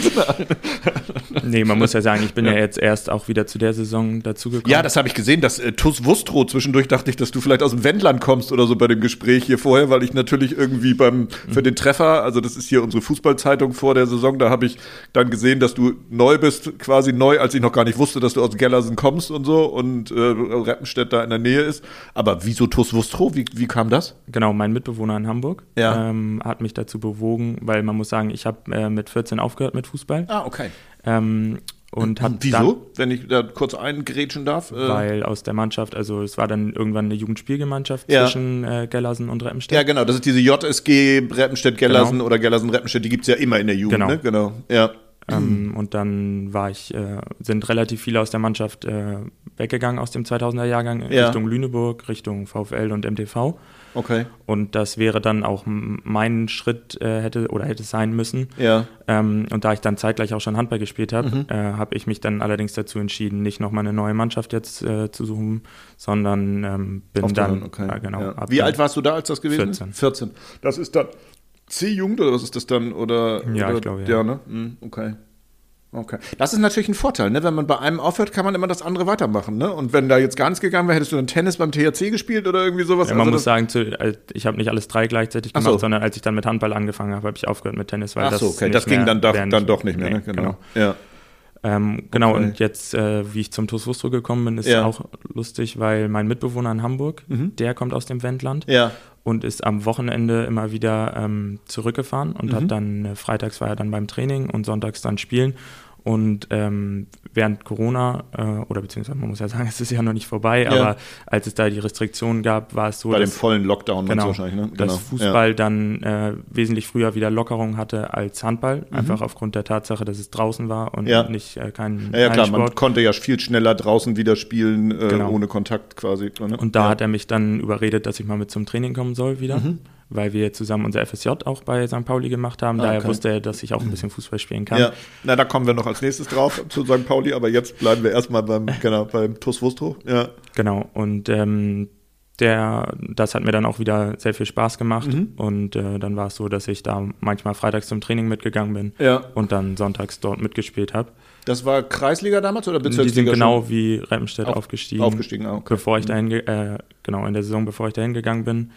Nee, man muss ja sagen, ich bin ja jetzt erst auch wieder zu der Saison dazugekommen. Ja, das habe ich gesehen, dass TuS Wustrow, zwischendurch dachte ich, dass du vielleicht aus dem Wendland kommst oder so bei dem Gespräch hier vorher, weil ich natürlich irgendwie für den Treffer, also das ist hier unsere Fußballzeitung vor der Saison, da habe ich dann gesehen, dass du neu bist, quasi neu, als ich noch gar nicht wusste, dass du aus Gellersen kommst und so und Reppenstedt da in der Nähe ist. Aber wieso TuS Wustrow? Wie kam das? Genau, mein Mitbewohner in Hamburg hat mich dazu bewogen, weil man muss sagen, ich habe mit 14 aufgehört mit Fußball. Ah, okay. Und wieso, dann, wenn ich da kurz eingrätschen darf? Weil aus der Mannschaft, also es war dann irgendwann eine Jugendspielgemeinschaft zwischen Gellersen und Reppenstedt. Ja, genau, das ist diese JSG Reppenstedt-Gellersen oder Gellersen-Reppenstedt, die gibt es ja immer in der Jugend, ne? Genau, ja. Und dann sind relativ viele aus der Mannschaft weggegangen aus dem 2000er-Jahrgang Richtung Lüneburg, Richtung VfL und MTV. Okay. Und das wäre dann auch mein Schritt hätte sein müssen. Ja. Und da ich dann zeitgleich auch schon Handball gespielt habe, habe ich mich dann allerdings dazu entschieden, nicht nochmal eine neue Mannschaft jetzt zu suchen, sondern bin aufgehört, dann, okay. Genau. Ja. Wie alt warst du da, als das gewesen ist? 14. Das ist dann C-Jugend oder was ist das dann? Oder ich glaube, ja. Ja, ne? Okay. Das ist natürlich ein Vorteil, ne? Wenn man bei einem aufhört, kann man immer das andere weitermachen, ne? Und wenn da jetzt gar nichts gegangen wäre, hättest du dann Tennis beim THC gespielt oder irgendwie sowas? Ja, man muss sagen, ich habe nicht alles 3 gleichzeitig gemacht, sondern als ich dann mit Handball angefangen habe, habe ich aufgehört mit Tennis, weil das ging dann doch nicht mehr, ne? Genau. Ja. Genau, und jetzt, wie ich zum TuS Wustrow gekommen bin, ist auch lustig, weil mein Mitbewohner in Hamburg, der kommt aus dem Wendland und ist am Wochenende immer wieder zurückgefahren und hat dann, freitags war er dann beim Training und sonntags dann spielen. Und während Corona, oder beziehungsweise man muss ja sagen, es ist ja noch nicht vorbei, aber als es da die Restriktionen gab, war es so, bei dem vollen Lockdown wahrscheinlich, ne? Dass Fußball dann wesentlich früher wieder Lockerungen hatte als Handball, einfach aufgrund der Tatsache, dass es draußen war und nicht kein Ja, klar, man konnte ja viel schneller draußen wieder spielen, ohne Kontakt quasi. Ne? Und da hat er mich dann überredet, dass ich mal mit zum Training kommen soll wieder. Weil wir zusammen unser FSJ auch bei St. Pauli gemacht haben. Daher wusste er, dass ich auch ein bisschen Fußball spielen kann. Ja, da kommen wir noch als nächstes drauf zu St. Pauli, aber jetzt bleiben wir erstmal beim TuS Wustrow. Ja. Genau, und das hat mir dann auch wieder sehr viel Spaß gemacht. Und dann war es so, dass ich da manchmal freitags zum Training mitgegangen bin und dann sonntags dort mitgespielt habe. Das war Kreisliga damals oder Bezirksliga? Die sind genau wie Reppenstedt aufgestiegen. Okay. Bevor ich dahin, in der Saison, bevor ich dahin gegangen bin,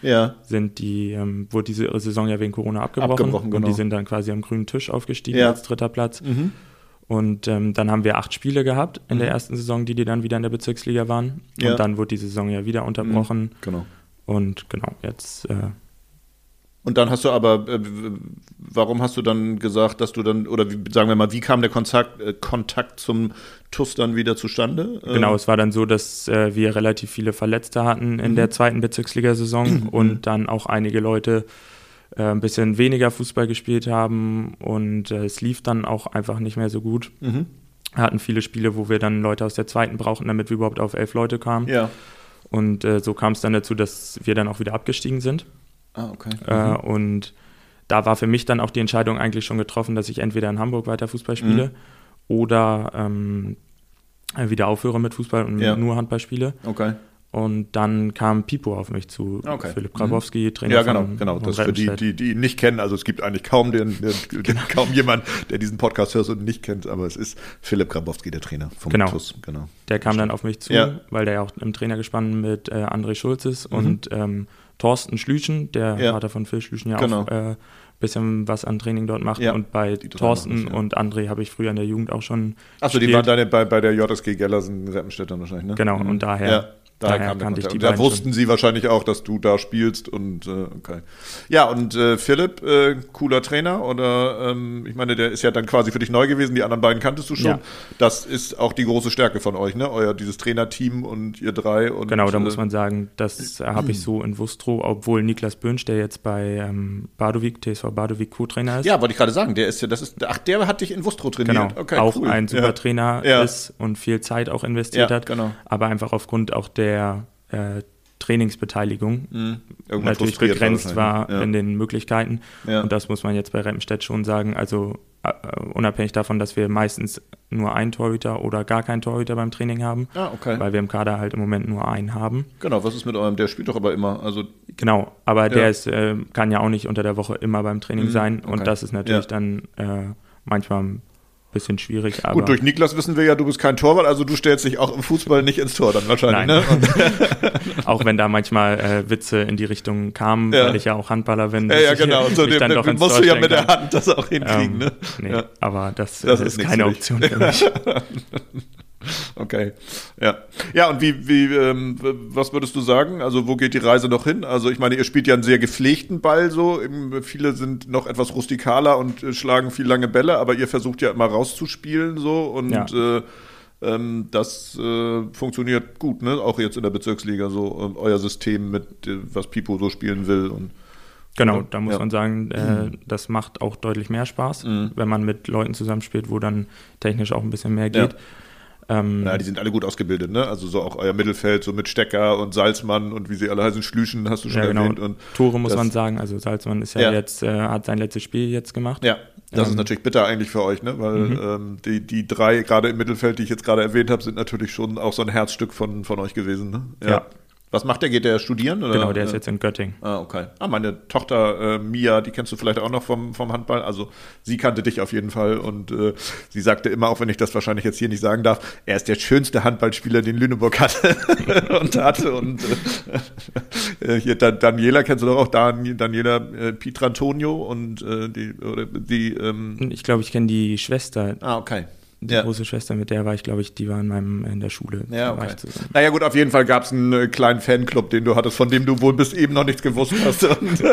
wurde diese Saison ja wegen Corona abgebrochen und die sind dann quasi am grünen Tisch aufgestiegen als 3. Platz. Und dann haben wir 8 Spiele gehabt in der ersten Saison, die dann wieder in der Bezirksliga waren. Und dann wurde die Saison ja wieder unterbrochen. Genau. Und genau, jetzt... Und dann hast du aber, warum hast du dann gesagt, dass du dann, oder sagen wir mal, wie kam der Kontakt zum TuS dann wieder zustande? Genau, es war dann so, dass wir relativ viele Verletzte hatten in der 2. Bezirksligasaison und dann auch einige Leute ein bisschen weniger Fußball gespielt haben und es lief dann auch einfach nicht mehr so gut. Wir hatten viele Spiele, wo wir dann Leute aus der 2. brauchten, damit wir überhaupt auf 11 Leute kamen. Ja. Und so kam es dann dazu, dass wir dann auch wieder abgestiegen sind. Ah, okay. Und da war für mich dann auch die Entscheidung eigentlich schon getroffen, dass ich entweder in Hamburg weiter Fußball spiele oder wieder aufhöre mit Fußball und nur Handball spiele. Okay. Und dann kam Pipo auf mich zu, Philipp Grabowski, Trainer. Ja, genau. Das für die ihn nicht kennen. Also es gibt eigentlich kaum jemand, der diesen Podcast hört und nicht kennt, aber es ist Philipp Grabowski, der Trainer vom TuS. Genau. Der kam dann auf mich zu, weil der ja auch im Trainergespann mit André Schulz ist und Thorsten Schlüchen, der Vater von Phil Schlüchen, auch ein bisschen was an Training dort macht. Und bei Thorsten und André habe ich früher in der Jugend auch schon gespielt. Die waren dann bei der JSG Gellersen Reppenstedt dann wahrscheinlich, ne? Genau, und daher kannte ich die beiden. Da wussten sie wahrscheinlich auch, dass du da spielst und okay. Ja, und Philipp, cooler Trainer oder ich meine, der ist ja dann quasi für dich neu gewesen, die anderen beiden kanntest du schon. Ja. Das ist auch die große Stärke von euch, ne? Dieses Trainerteam und ihr 3. Und, genau, da muss man sagen, das habe ich so in Wustrow, obwohl Niklas Bönsch, der jetzt bei TSV Badowik Co-Trainer ist. Ja, wollte ich gerade sagen, der hat dich in Wustrow trainiert. Genau, okay, auch cool. Ein super Trainer ist und viel Zeit auch investiert hat, aber einfach aufgrund auch der Trainingsbeteiligung natürlich begrenzt war in den Möglichkeiten. Ja. Und das muss man jetzt bei Reppenstedt schon sagen. Also unabhängig davon, dass wir meistens nur einen Torhüter oder gar keinen Torhüter beim Training haben, weil wir im Kader halt im Moment nur einen haben. Genau, was ist mit eurem? Der spielt doch aber immer. Also genau, aber der ist, kann ja auch nicht unter der Woche immer beim Training sein. Und das ist natürlich dann manchmal ein bisschen schwierig. Aber gut, durch Niklas wissen wir ja, du bist kein Torwart, also du stellst dich auch im Fußball nicht ins Tor dann wahrscheinlich. Nein. Ne? Auch wenn da manchmal Witze in die Richtung kamen, weil ich ja auch Handballer bin. Ja, genau. Und so dann doch musst du ja mit der Hand das auch hinkriegen. Ne? Nee, aber das ist keine Option für mich. Okay, ja. Ja, und was würdest du sagen? Also wo geht die Reise noch hin? Also ich meine, ihr spielt ja einen sehr gepflegten Ball so. Viele sind noch etwas rustikaler und schlagen viel lange Bälle, aber ihr versucht ja immer rauszuspielen so und das funktioniert gut, ne? Auch jetzt in der Bezirksliga so, euer System mit, was Pipo so spielen will und genau, da muss man sagen, das macht auch deutlich mehr Spaß, wenn man mit Leuten zusammenspielt, wo dann technisch auch ein bisschen mehr geht. Ja, die sind alle gut ausgebildet, ne? Also so auch euer Mittelfeld, so mit Stecker und Salzmann und wie sie alle heißen, Schlüschen, hast du schon erwähnt. Und Tore muss man sagen, also Salzmann ist jetzt, hat sein letztes Spiel jetzt gemacht. Ja, das ist natürlich bitter eigentlich für euch, ne? Weil die drei, gerade im Mittelfeld, die ich jetzt gerade erwähnt habe, sind natürlich schon auch so ein Herzstück von euch gewesen, ne? Ja. Was macht der? Geht der studieren? Oder? Genau, der ist jetzt in Göttingen. Ah, okay. Meine Tochter Mia, die kennst du vielleicht auch noch vom Handball. Also sie kannte dich auf jeden Fall und sie sagte immer, auch wenn ich das wahrscheinlich jetzt hier nicht sagen darf, er ist der schönste Handballspieler, den Lüneburg hatte. Und hier Daniela, kennst du doch auch, Daniela Pietrantonio und ich glaube, ich kenne die Schwester. Ah, okay. Die große Schwester, mit der war ich, glaube ich, die war in der Schule. Ja, okay. Naja gut, auf jeden Fall gab es einen kleinen Fanclub, den du hattest, von dem du wohl bis eben noch nichts gewusst hast. Und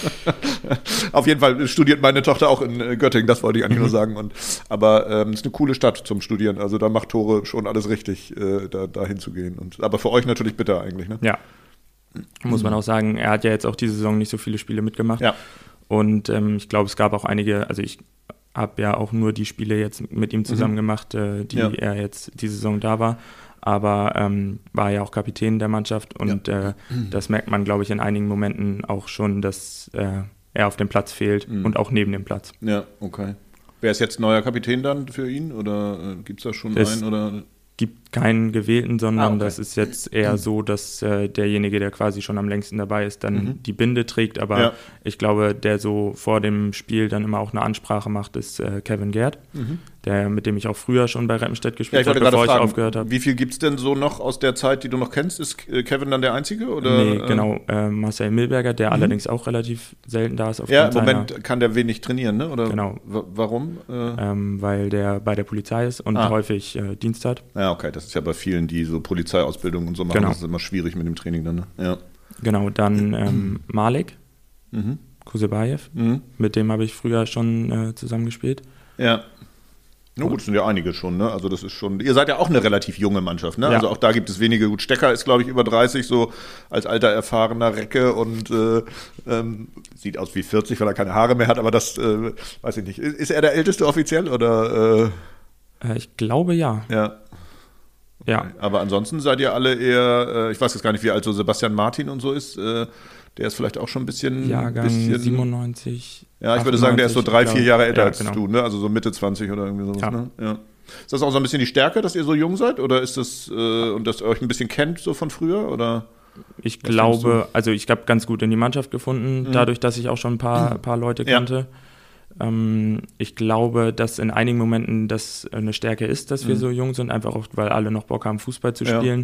auf jeden Fall studiert meine Tochter auch in Göttingen, das wollte ich eigentlich nur sagen. Aber es ist eine coole Stadt zum Studieren. Also da macht Tore schon alles richtig, da hinzugehen. Aber für euch natürlich bitter eigentlich, ne? Ja, muss man auch sagen. Er hat ja jetzt auch diese Saison nicht so viele Spiele mitgemacht. Ja. Und ich glaube, es gab auch einige, also ich habe ja auch nur die Spiele jetzt mit ihm zusammen gemacht, er jetzt die Saison da war, aber war ja auch Kapitän der Mannschaft und das merkt man, glaube ich, in einigen Momenten auch schon, dass er auf dem Platz fehlt und auch neben dem Platz. Ja, okay. Wer ist jetzt neuer Kapitän dann für ihn oder gibt es da schon einen? Oder? Gibt keinen gewählten, sondern das ist jetzt eher so, dass derjenige, der quasi schon am längsten dabei ist, dann die Binde trägt. Aber ich glaube, der so vor dem Spiel dann immer auch eine Ansprache macht, ist Kevin Gerd, mit dem ich auch früher schon bei Reppenstedt gespielt habe, bevor ich aufgehört habe. Wie viel gibt es denn so noch aus der Zeit, die du noch kennst? Ist Kevin dann der Einzige? Oder? Nee, genau. Marcel Milberger, der allerdings auch relativ selten da ist. Ja, im Moment kann der wenig trainieren, ne? Oder genau. Warum? Weil der bei der Polizei ist und häufig Dienst hat. Ja, okay. Das ist ja bei vielen, die so Polizeiausbildung und so machen. Genau. Das ist immer schwierig mit dem Training dann, ne? Ja. Genau, dann Malik Kusebayev, mit dem habe ich früher schon zusammengespielt. Ja. Na gut, das sind ja einige schon, ne? Also das ist schon, ihr seid ja auch eine relativ junge Mannschaft, ne? Ja. Also auch da gibt es wenige. Gut, Stecker ist, glaube ich, über 30, so als alter, erfahrener Recke und sieht aus wie 40, weil er keine Haare mehr hat, aber das, weiß ich nicht. Ist er der Älteste offiziell, oder? Ich glaube, ja. Ja. Ja. Okay. Aber ansonsten seid ihr alle eher, ich weiß jetzt gar nicht, wie alt so Sebastian Martin und so ist, der ist vielleicht auch schon ein bisschen... Jahrgang 97. Ja, ich würde sagen, der ist so 3-4 Jahre älter als du, ne? Also so Mitte 20 oder irgendwie sowas, ne? Ja. Ist das auch so ein bisschen die Stärke, dass ihr so jung seid? Oder ist das, und dass ihr euch ein bisschen kennt so von früher, oder... Ich glaube, also ich habe ganz gut in die Mannschaft gefunden, dadurch, dass ich auch schon ein paar Leute kannte. Ich glaube, dass in einigen Momenten das eine Stärke ist, dass wir so jung sind, einfach auch, weil alle noch Bock haben, Fußball zu spielen.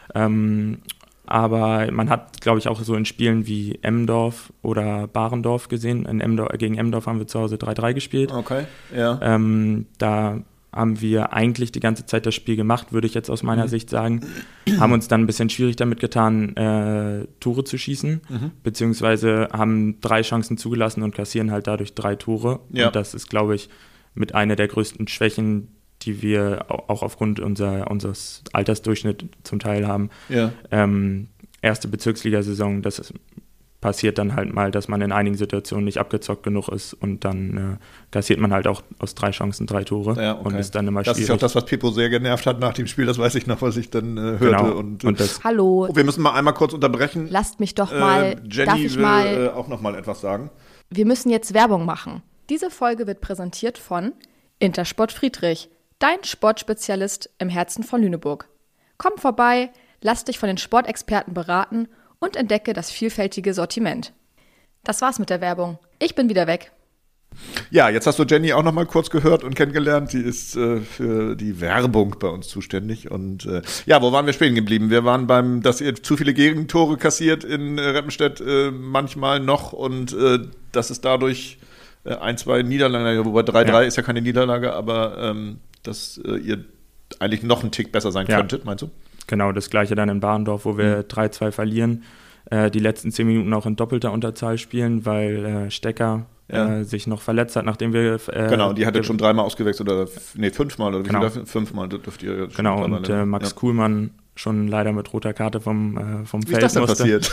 Aber man hat, glaube ich, auch so in Spielen wie Emdorf oder Barendorf gesehen. Gegen Emdorf haben wir zu Hause 3-3 gespielt. Okay, ja. Da haben wir eigentlich die ganze Zeit das Spiel gemacht, würde ich jetzt aus meiner Sicht sagen. Haben uns dann ein bisschen schwierig damit getan, Tore zu schießen, beziehungsweise haben 3 Chancen zugelassen und kassieren halt dadurch 3 Tore. Ja. Und das ist, glaube ich, mit einer der größten Schwächen, die wir auch aufgrund unseres Altersdurchschnitts zum Teil haben. Ja. Erste Bezirksligasaison, das passiert dann halt mal, dass man in einigen Situationen nicht abgezockt genug ist und dann kassiert man halt auch aus 3 Chancen 3 Tore und ist dann immer schwierig. Das ist auch das, was Pippo sehr genervt hat nach dem Spiel, das weiß ich noch, was ich dann hörte. Genau. Und das Hallo. Wir müssen mal einmal kurz unterbrechen. Lasst mich doch mal, Jenny darf ich will mal auch noch mal etwas sagen. Wir müssen jetzt Werbung machen. Diese Folge wird präsentiert von Intersport Friedrich, dein Sportspezialist im Herzen von Lüneburg. Komm vorbei, lass dich von den Sportexperten beraten und entdecke das vielfältige Sortiment. Das war's mit der Werbung. Ich bin wieder weg. Ja, jetzt hast du Jenny auch noch mal kurz gehört und kennengelernt. Die ist für die Werbung bei uns zuständig. Und wo waren wir stehen geblieben? Wir waren dass ihr zu viele Gegentore kassiert in Reppenstedt manchmal noch und dass es dadurch 1-2 Niederlagen, wobei 3-3 ist ja keine Niederlage, aber dass ihr eigentlich noch einen Tick besser sein könntet, meinst du? Genau, das Gleiche dann in Barendorf, wo wir 3-2 verlieren. Die letzten 10 Minuten auch in doppelter Unterzahl spielen, weil Stecker sich noch verletzt hat, nachdem wir... genau, die hat jetzt schon 3-mal ausgewechselt, oder 5-mal, oder genau. 5-mal dürft ihr schon. Genau, und Max Kuhlmann schon leider mit roter Karte vom Feld Wie ist das denn passiert?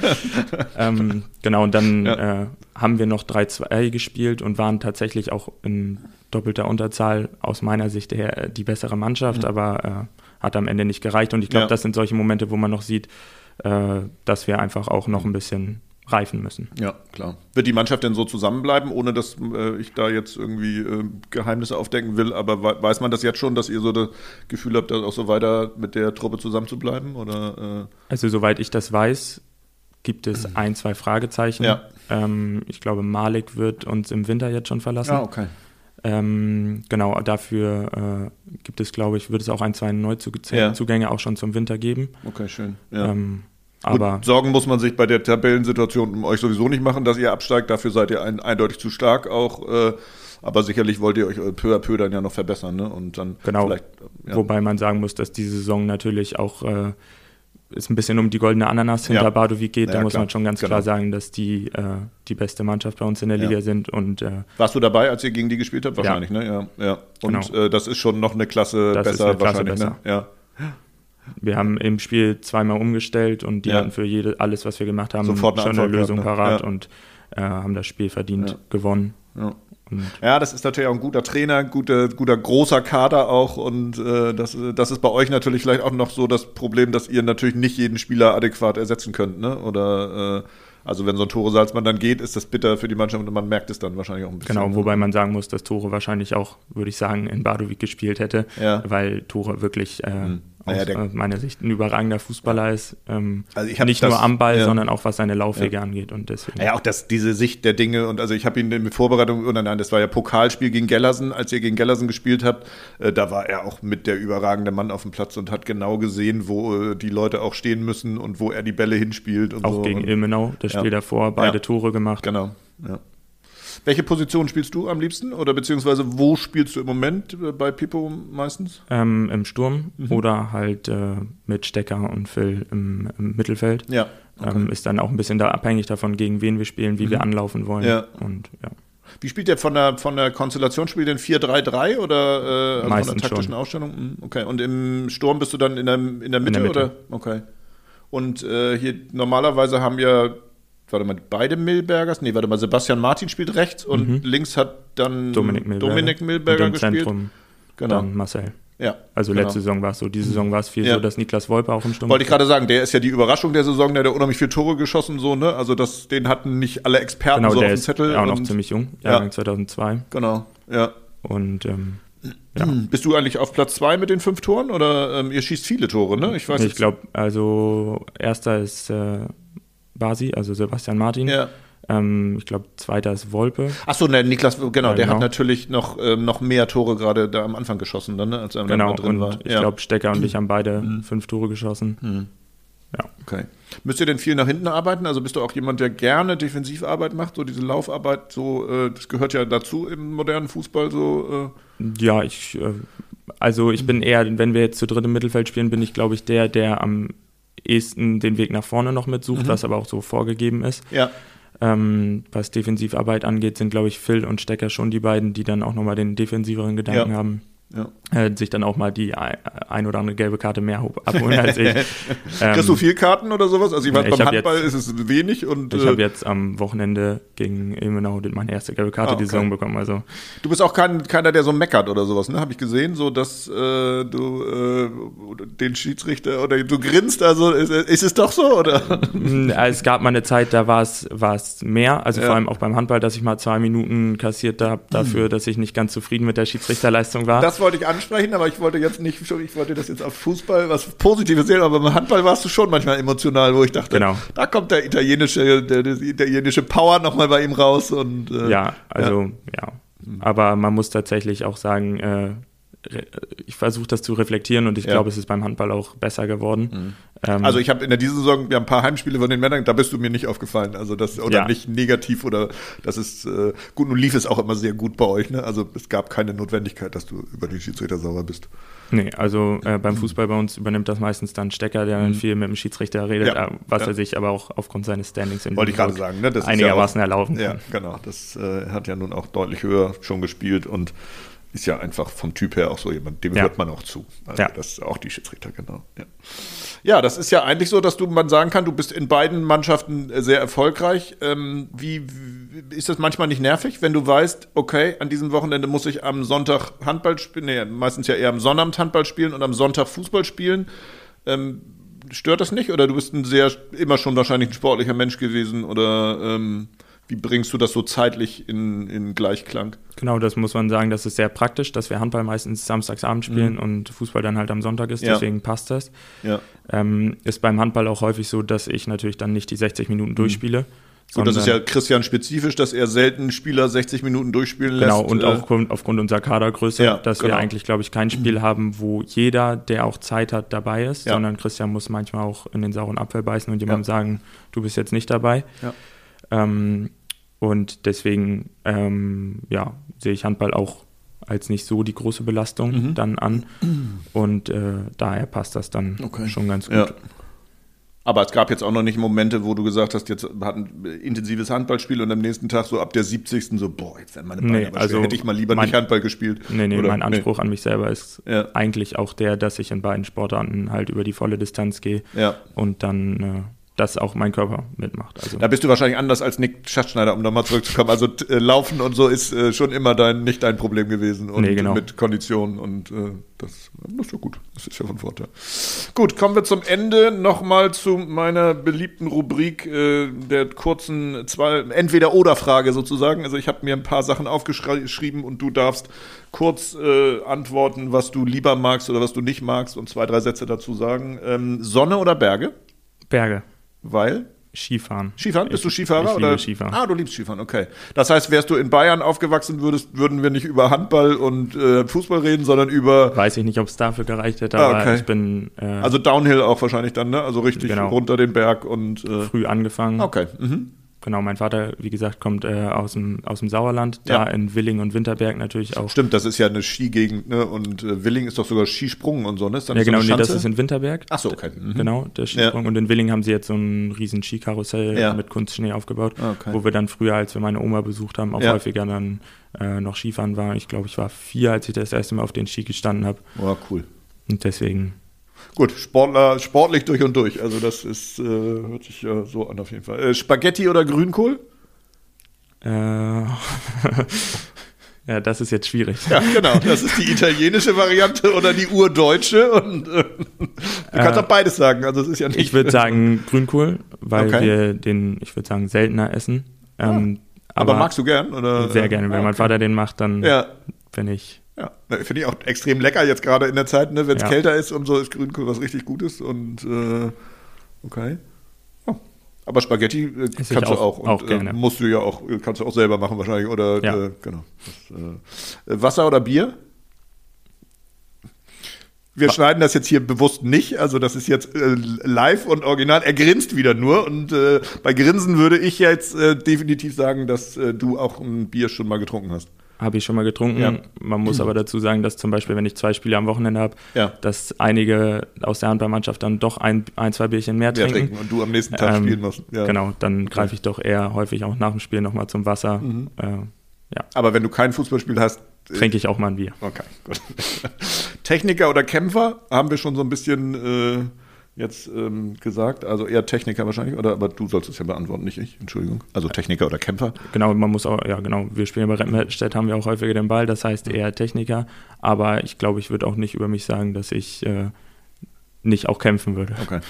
Genau, und dann haben wir noch 3-2 gespielt und waren tatsächlich auch in doppelter Unterzahl aus meiner Sicht die bessere Mannschaft, aber hat am Ende nicht gereicht. Und ich glaube, das sind solche Momente, wo man noch sieht, dass wir einfach auch noch ein bisschen reifen müssen. Ja, klar. Wird die Mannschaft denn so zusammenbleiben, ohne dass ich da jetzt irgendwie Geheimnisse aufdecken will, aber weiß man das jetzt schon, dass ihr so das Gefühl habt, auch so weiter mit der Truppe zusammenzubleiben? Oder, Also soweit ich das weiß, gibt es 1-2 Fragezeichen. Ja. Ich glaube, Malik wird uns im Winter jetzt schon verlassen. Ah, okay. Genau, dafür gibt es, glaube ich, wird es auch 1-2 Neuzugänge auch schon zum Winter geben. Okay, schön. Ja. Aber gut, Sorgen muss man sich bei der Tabellensituation um euch sowieso nicht machen, dass ihr absteigt. Dafür seid ihr eindeutig zu stark auch. Aber sicherlich wollt ihr euch peu à peu dann ja noch verbessern. Ne? Und dann vielleicht, wobei man sagen muss, dass diese Saison natürlich auch es ein bisschen um die goldene Ananas hinter Bardowik geht. Da muss man schon ganz klar sagen, dass die beste Mannschaft bei uns in der Liga sind. Und warst du dabei, als ihr gegen die gespielt habt? Wahrscheinlich, ne? Ja. Und das ist schon noch eine Klasse besser wahrscheinlich, ne? Ja. Wir haben im Spiel 2-mal umgestellt und die hatten für alles, was wir gemacht haben, sofort schon eine Lösung parat und haben das Spiel verdient gewonnen. Ja. Das ist natürlich auch ein guter Trainer, guter großer Kader auch und das ist bei euch natürlich vielleicht auch noch so das Problem, dass ihr natürlich nicht jeden Spieler adäquat ersetzen könnt, ne? Oder also wenn so ein Tore Salzmann dann geht, ist das bitter für die Mannschaft und man merkt es dann wahrscheinlich auch ein bisschen. Genau, wobei man sagen muss, dass Tore wahrscheinlich auch, würde ich sagen, in Bardowik gespielt hätte, weil Tore wirklich aus meiner Sicht ein überragender Fußballer ist. Also nicht nur am Ball, sondern auch was seine Laufwege angeht. Und deswegen. Ja, auch diese Sicht der Dinge und also ich habe ihn in der Vorbereitung, das war ja Pokalspiel gegen Gellersen, als ihr gegen Gellersen gespielt habt, da war er auch mit der überragende Mann auf dem Platz und hat genau gesehen, wo die Leute auch stehen müssen und wo er die Bälle hinspielt. Und auch so. Gegen Ilmenau, das Spiel davor, beide Tore gemacht. Genau, ja. Welche Position spielst du am liebsten oder beziehungsweise wo spielst du im Moment bei Pippo meistens? Im Sturm oder halt mit Stecker und Phil im Mittelfeld. Ja. Okay. Ist dann auch ein bisschen abhängig davon, gegen wen wir spielen, wie wir anlaufen wollen. Ja. Und, Wie spielt der von der Konstellation? Spielt der 4-3-3 oder von der taktischen Ausstellung? Okay. Und im Sturm bist du dann in der Mitte? In der Mitte. Oder? Okay. Und hier normalerweise haben ja beide Milbergers, Sebastian Martin spielt rechts und links hat dann Dominik Milberger und im gespielt. Zentrum dann Marcel. Ja, also letzte Saison war es so, diese Saison war es viel so, dass Niklas Wolpe auch im Sturm. Wollte ich gerade sagen, der ist ja die Überraschung der Saison, der hat unheimlich viele Tore geschossen, so, ne? Also den hatten nicht alle Experten so auf dem Zettel. Genau, der ist auch noch ziemlich jung, Jahrgang 2002. Genau, ja. Und Bist du eigentlich auf Platz 2 mit den 5 Toren oder ihr schießt viele Tore, ne? Ich glaube, also erster ist Basi, also Sebastian Martin. Ja. Ich glaube, zweiter ist Wolpe. Achso, Niklas, genau, der hat natürlich noch mehr Tore gerade da am Anfang geschossen, dann, ne, als er dann drin war. Ich glaube, Stecker und ich haben beide 5 Tore geschossen. Ja. Okay. Müsst ihr denn viel nach hinten arbeiten? Also bist du auch jemand, der gerne Defensivarbeit macht, so diese Laufarbeit, so das gehört ja dazu im modernen Fußball so? Ja, ich bin eher, wenn wir jetzt zu dritt im Mittelfeld spielen, bin ich, glaube ich, der am ehesten den Weg nach vorne noch mitsucht, was aber auch so vorgegeben ist. Ja. Was Defensivarbeit angeht, sind, glaube ich, Phil und Stecker schon die beiden, die dann auch nochmal den defensiveren Gedanken haben. Ja. sich dann auch mal die ein oder andere gelbe Karte mehr abholen als ich. Kriegst du viel Karten oder sowas? Also ich weiß, beim Handball ist es wenig. Und ich habe jetzt am Wochenende gegen Ilmenau meine erste gelbe Karte die Saison bekommen. Also. Du bist auch keiner, der so meckert oder sowas, ne? Habe ich gesehen, so dass du den Schiedsrichter oder du grinst, also ist es doch so? Oder? Es gab mal eine Zeit, da war es mehr, also vor allem auch beim Handball, dass ich mal 2 Minuten kassiert habe dafür, dass ich nicht ganz zufrieden mit der Schiedsrichterleistung war. Das wollte ich ansprechen, aber ich wollte das jetzt auf Fußball was Positives sehen, aber beim Handball warst du schon manchmal emotional, wo ich dachte, da kommt der italienische Power nochmal bei ihm raus. Und, aber man muss tatsächlich auch sagen, ich versuche das zu reflektieren und ich glaube, es ist beim Handball auch besser geworden. Also ich habe in dieser Saison, wir haben ein paar Heimspiele von den Männern, da bist du mir nicht aufgefallen, also nicht negativ oder das ist gut, nun lief es auch immer sehr gut bei euch, ne? Also es gab keine Notwendigkeit, dass du über die Schiedsrichter sauer bist. Nee, also beim Fußball bei uns übernimmt das meistens dann Stecker, der dann viel mit dem Schiedsrichter redet, was er sich aber auch aufgrund seines Standings in wollte ich gerade sagen, ne? Das einigermaßen erlauben kann. Ja, genau, das hat ja nun auch deutlich höher schon gespielt und ist ja einfach vom Typ her auch so jemand, dem hört man auch zu. Also das ist auch die Schiedsrichter, genau. Ja, das ist ja eigentlich so, dass man sagen kann, du bist in beiden Mannschaften sehr erfolgreich. Wie ist das manchmal nicht nervig, wenn du weißt, okay, an diesem Wochenende muss ich am Sonntag Handball spielen, meistens ja eher am Sonnabend Handball spielen und am Sonntag Fußball spielen. Stört das nicht? Oder du bist immer schon wahrscheinlich ein sportlicher Mensch gewesen oder wie bringst du das so zeitlich in Gleichklang? Genau, das muss man sagen, das ist sehr praktisch, dass wir Handball meistens samstagsabend spielen und Fußball dann halt am Sonntag ist, deswegen passt das. Ja. Ist beim Handball auch häufig so, dass ich natürlich dann nicht die 60 Minuten durchspiele. Und das ist ja Christian spezifisch, dass er selten Spieler 60 Minuten durchspielen lässt. Genau, und auch aufgrund unserer Kadergröße, dass wir eigentlich, glaube ich, kein Spiel haben, wo jeder, der auch Zeit hat, dabei ist, sondern Christian muss manchmal auch in den sauren Apfel beißen und jemandem sagen, du bist jetzt nicht dabei. Ja. Und deswegen sehe ich Handball auch als nicht so die große Belastung dann an. Und daher passt das dann schon ganz gut. Ja. Aber es gab jetzt auch noch nicht Momente, wo du gesagt hast, jetzt hat ein intensives Handballspiel und am nächsten Tag so ab der 70. so, jetzt werden meine Beine aber schwer. Hätte ich mal lieber nicht Handball gespielt. Mein Anspruch an mich selber ist eigentlich auch der, dass ich in beiden Sportarten halt über die volle Distanz gehe und dann dass auch mein Körper mitmacht. Also. Da bist du wahrscheinlich anders als Nick Schatzschneider, um nochmal zurückzukommen. Also Laufen und so ist schon immer nicht dein Problem gewesen und mit Konditionen und das ist ja gut. Das ist ja von Vorteil. Gut, kommen wir zum Ende nochmal zu meiner beliebten Rubrik der kurzen Entweder-Oder-Frage sozusagen. Also ich habe mir ein paar Sachen aufgeschrieben und du darfst kurz antworten, was du lieber magst oder was du nicht magst und 2, 3 Sätze dazu sagen. Sonne oder Berge? Berge. Weil? Skifahren. Skifahren? Bist du Skifahrer? Ich liebe Skifahren. Ah, du liebst Skifahren, okay. Das heißt, wärst du in Bayern aufgewachsen, würden wir nicht über Handball und Fußball reden, sondern über... Weiß ich nicht, ob es dafür gereicht hätte, aber ich bin... also Downhill auch wahrscheinlich dann, ne? Also richtig runter den Berg und... früh angefangen. Okay. Genau, mein Vater, wie gesagt, kommt aus dem Sauerland, da in Willing und Winterberg natürlich auch. Stimmt, das ist ja eine Skigegend, ne? Und Willing ist doch sogar Skisprung und so, ne? Ist dann genau, das ist in Winterberg. Ach so, okay. Genau, der Skisprung. Und in Willing haben sie jetzt so ein riesen Skikarussell mit Kunstschnee aufgebaut, wo wir dann früher, als wir meine Oma besucht haben, auch häufiger dann noch Skifahren waren. Ich glaube, ich war 4, als ich das erste Mal auf den Ski gestanden habe. Oh, cool. Und deswegen... Gut, sportlich durch und durch. Also das ist, hört sich ja so an auf jeden Fall. Spaghetti oder Grünkohl? Ja, das ist jetzt schwierig. Ja, genau. Das ist die italienische Variante oder die urdeutsche. Und du kannst auch beides sagen. Also es ist ja nicht. Ich würde sagen Grünkohl, weil wir den, ich würde sagen, seltener essen. Aber magst du gern? Oder? Sehr gerne. Wenn mein Vater den macht, dann bin ich... Ja, finde ich auch extrem lecker jetzt gerade in der Zeit, ne? Wenn es kälter ist und so, ist Grünkohl was richtig Gutes und okay. Oh. Aber Spaghetti kannst du auch. Und, gerne. Musst du ja auch, kannst du auch selber machen wahrscheinlich. Oder genau. Wasser oder Bier? Wir schneiden das jetzt hier bewusst nicht, also das ist jetzt live und original. Er grinst wieder nur und bei Grinsen würde ich jetzt definitiv sagen, dass du auch ein Bier schon mal getrunken hast. Habe ich schon mal getrunken. Ja. Man muss aber dazu sagen, dass zum Beispiel, wenn ich 2 Spiele am Wochenende habe, dass einige aus der Handballmannschaft dann doch ein, 2 Bierchen mehr trinken. Und du am nächsten Tag spielen musst. Ja. Genau, dann greife ich doch eher häufig auch nach dem Spiel nochmal zum Wasser. Aber wenn du kein Fußballspiel hast... trinke ich auch mal ein Bier. Okay, gut. Techniker oder Kämpfer? Haben wir schon so ein bisschen jetzt gesagt. Also eher Techniker wahrscheinlich, aber du sollst es ja beantworten, nicht ich. Entschuldigung. Also Techniker oder Kämpfer? Genau, man muss auch, ja genau, wir spielen bei Rettenstedt, haben wir auch häufiger den Ball, das heißt eher Techniker. Aber ich glaube, ich würde auch nicht über mich sagen, dass ich nicht auch kämpfen würde. Okay.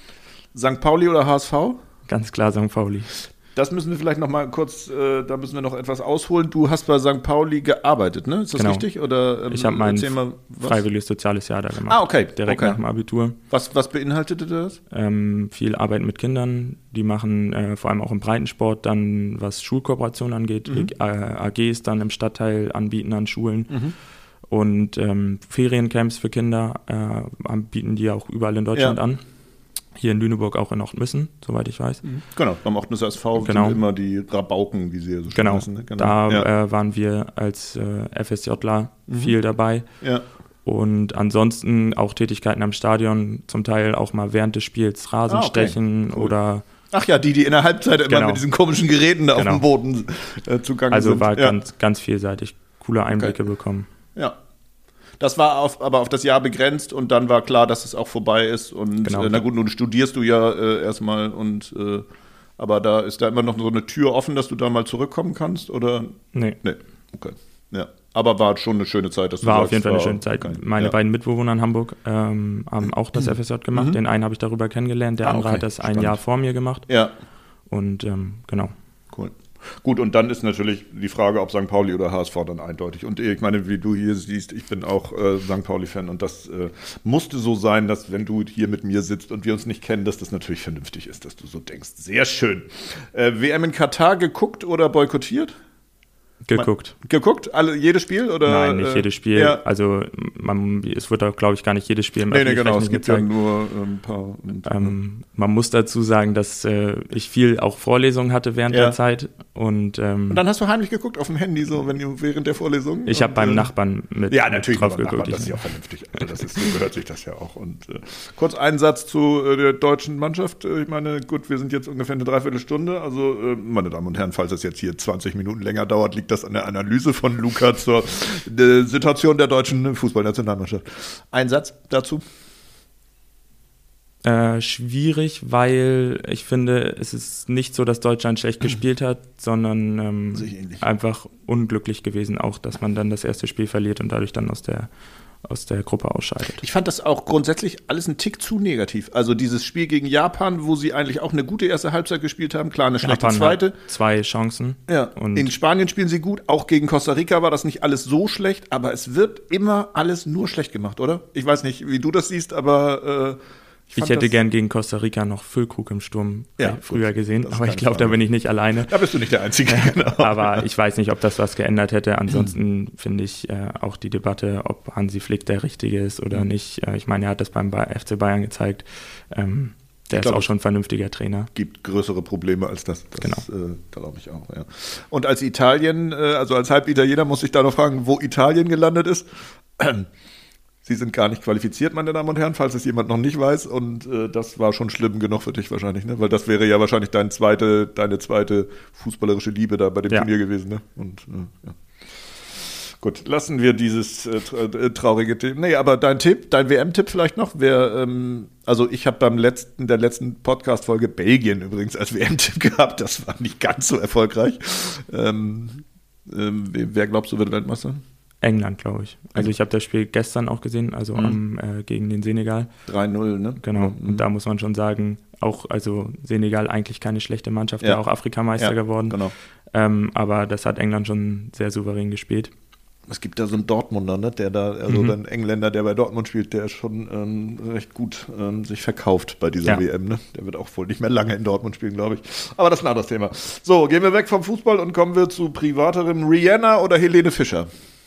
St. Pauli oder HSV? Ganz klar St. Pauli. Das müssen wir vielleicht noch mal kurz, da müssen wir noch etwas ausholen. Du hast bei St. Pauli gearbeitet, ne? Ist das richtig? Oder, ich habe mein freiwilliges soziales Jahr da gemacht. Ah, okay. Direkt nach dem Abitur. Was beinhaltete das? Viel Arbeit mit Kindern. Die machen vor allem auch im Breitensport dann, was Schulkooperation angeht, AGs dann im Stadtteil anbieten an Schulen. Und Feriencamps für Kinder bieten die auch überall in Deutschland an. Hier in Lüneburg auch in Ochtmüssen, soweit ich weiß. Genau, beim Ochtmüsser SV sind immer die Rabauken, wie sie so schön heißen. Ne? Da waren wir als FSJler viel dabei. Ja. Und ansonsten auch Tätigkeiten am Stadion, zum Teil auch mal während des Spiels Rasenstechen oder... Ach ja, die in der Halbzeit immer mit diesen komischen Geräten da auf dem Boden zugange sind. Also war ganz vielseitig, coole Einblicke bekommen. Ja. Das war aber auf das Jahr begrenzt und dann war klar, dass es auch vorbei ist. Und na gut, nun studierst du ja erstmal aber da ist da immer noch so eine Tür offen, dass du da mal zurückkommen kannst, oder? Nee. Okay. Ja. Aber war schon eine schöne Zeit. War auf jeden Fall eine schöne Zeit. Meine beiden Mitbewohner in Hamburg haben auch das FSJ gemacht. Den einen habe ich darüber kennengelernt, der andere hat das ein Jahr vor mir gemacht. Ja. Und genau. Cool. Gut, und dann ist natürlich die Frage, ob St. Pauli oder HSV dann eindeutig. Und ich meine, wie du hier siehst, ich bin auch St. Pauli-Fan und das musste so sein, dass wenn du hier mit mir sitzt und wir uns nicht kennen, dass das natürlich vernünftig ist, dass du so denkst. Sehr schön. WM in Katar geguckt oder boykottiert? Geguckt. Jedes Spiel? Oder? Nein, nicht jedes Spiel. Ja. Also es wird auch, glaube ich, gar nicht jedes Spiel im Öffentlich-Rechtlichen es gibt gezeigt. Ja nur ein paar. Man muss dazu sagen, dass ich viel auch Vorlesungen hatte während der Zeit. Und dann hast du heimlich geguckt auf dem Handy, so während der Vorlesung? Ich habe beim Nachbarn mit drauf geguckt. Das ist ja auch vernünftig. Also so gehört sich das ja auch. Und kurz einen Satz zu der deutschen Mannschaft. Ich meine, gut, wir sind jetzt ungefähr eine Dreiviertelstunde. Also, meine Damen und Herren, falls es jetzt hier 20 Minuten länger dauert, liegt das an der Analyse von Luca zur Situation der deutschen Fußballnationalmannschaft. Ein Satz dazu? Schwierig, weil ich finde, es ist nicht so, dass Deutschland schlecht gespielt hat, sondern einfach unglücklich gewesen auch, dass man dann das erste Spiel verliert und dadurch dann aus der Gruppe ausscheidet. Ich fand das auch grundsätzlich alles ein Tick zu negativ. Also dieses Spiel gegen Japan, wo sie eigentlich auch eine gute erste Halbzeit gespielt haben, klar, eine schlechte zweite. Hat 2 Chancen. Ja. Und in Spanien spielen sie gut, auch gegen Costa Rica war das nicht alles so schlecht, aber es wird immer alles nur schlecht gemacht, oder? Ich weiß nicht, wie du das siehst, aber ich hätte gern gegen Costa Rica noch Füllkrug im Sturm früher gesehen, aber ich glaube, da bin ich nicht alleine. Da bist du nicht der Einzige, genau. Aber ich weiß nicht, ob das was geändert hätte. Ansonsten finde ich auch die Debatte, ob Hansi Flick der Richtige ist oder nicht. Ich meine, er hat das beim FC Bayern gezeigt. Der ist auch schon ein vernünftiger Trainer. Gibt größere Probleme als das. Genau. Glaube ich auch, ja. Und als Italien, also als Halbitaliener muss ich da noch fragen, wo Italien gelandet ist. Sie sind gar nicht qualifiziert, meine Damen und Herren, falls es jemand noch nicht weiß. Und das war schon schlimm genug für dich wahrscheinlich, ne? Weil das wäre ja wahrscheinlich deine zweite fußballerische Liebe da bei dem Turnier gewesen, ne? Und gut, lassen wir dieses traurige Thema. Nee, aber dein WM-Tipp vielleicht noch? Also ich habe der letzten Podcast-Folge Belgien übrigens als WM-Tipp gehabt. Das war nicht ganz so erfolgreich. Wer glaubst du wird Weltmeister? England, glaube ich. Also ich habe das Spiel gestern auch gesehen, also gegen den Senegal. 3-0, ne? Genau, und da muss man schon sagen, Senegal eigentlich keine schlechte Mannschaft, ja auch Afrikameister geworden. Genau. Aber das hat England schon sehr souverän gespielt. Es gibt da so einen Dortmunder, ne, ein Engländer, der bei Dortmund spielt, der schon recht gut sich verkauft bei dieser WM. Ne? Der wird auch wohl nicht mehr lange in Dortmund spielen, glaube ich. Aber das ist ein anderes Thema. So, gehen wir weg vom Fußball und kommen wir zu privateren. Rihanna oder Helene Fischer?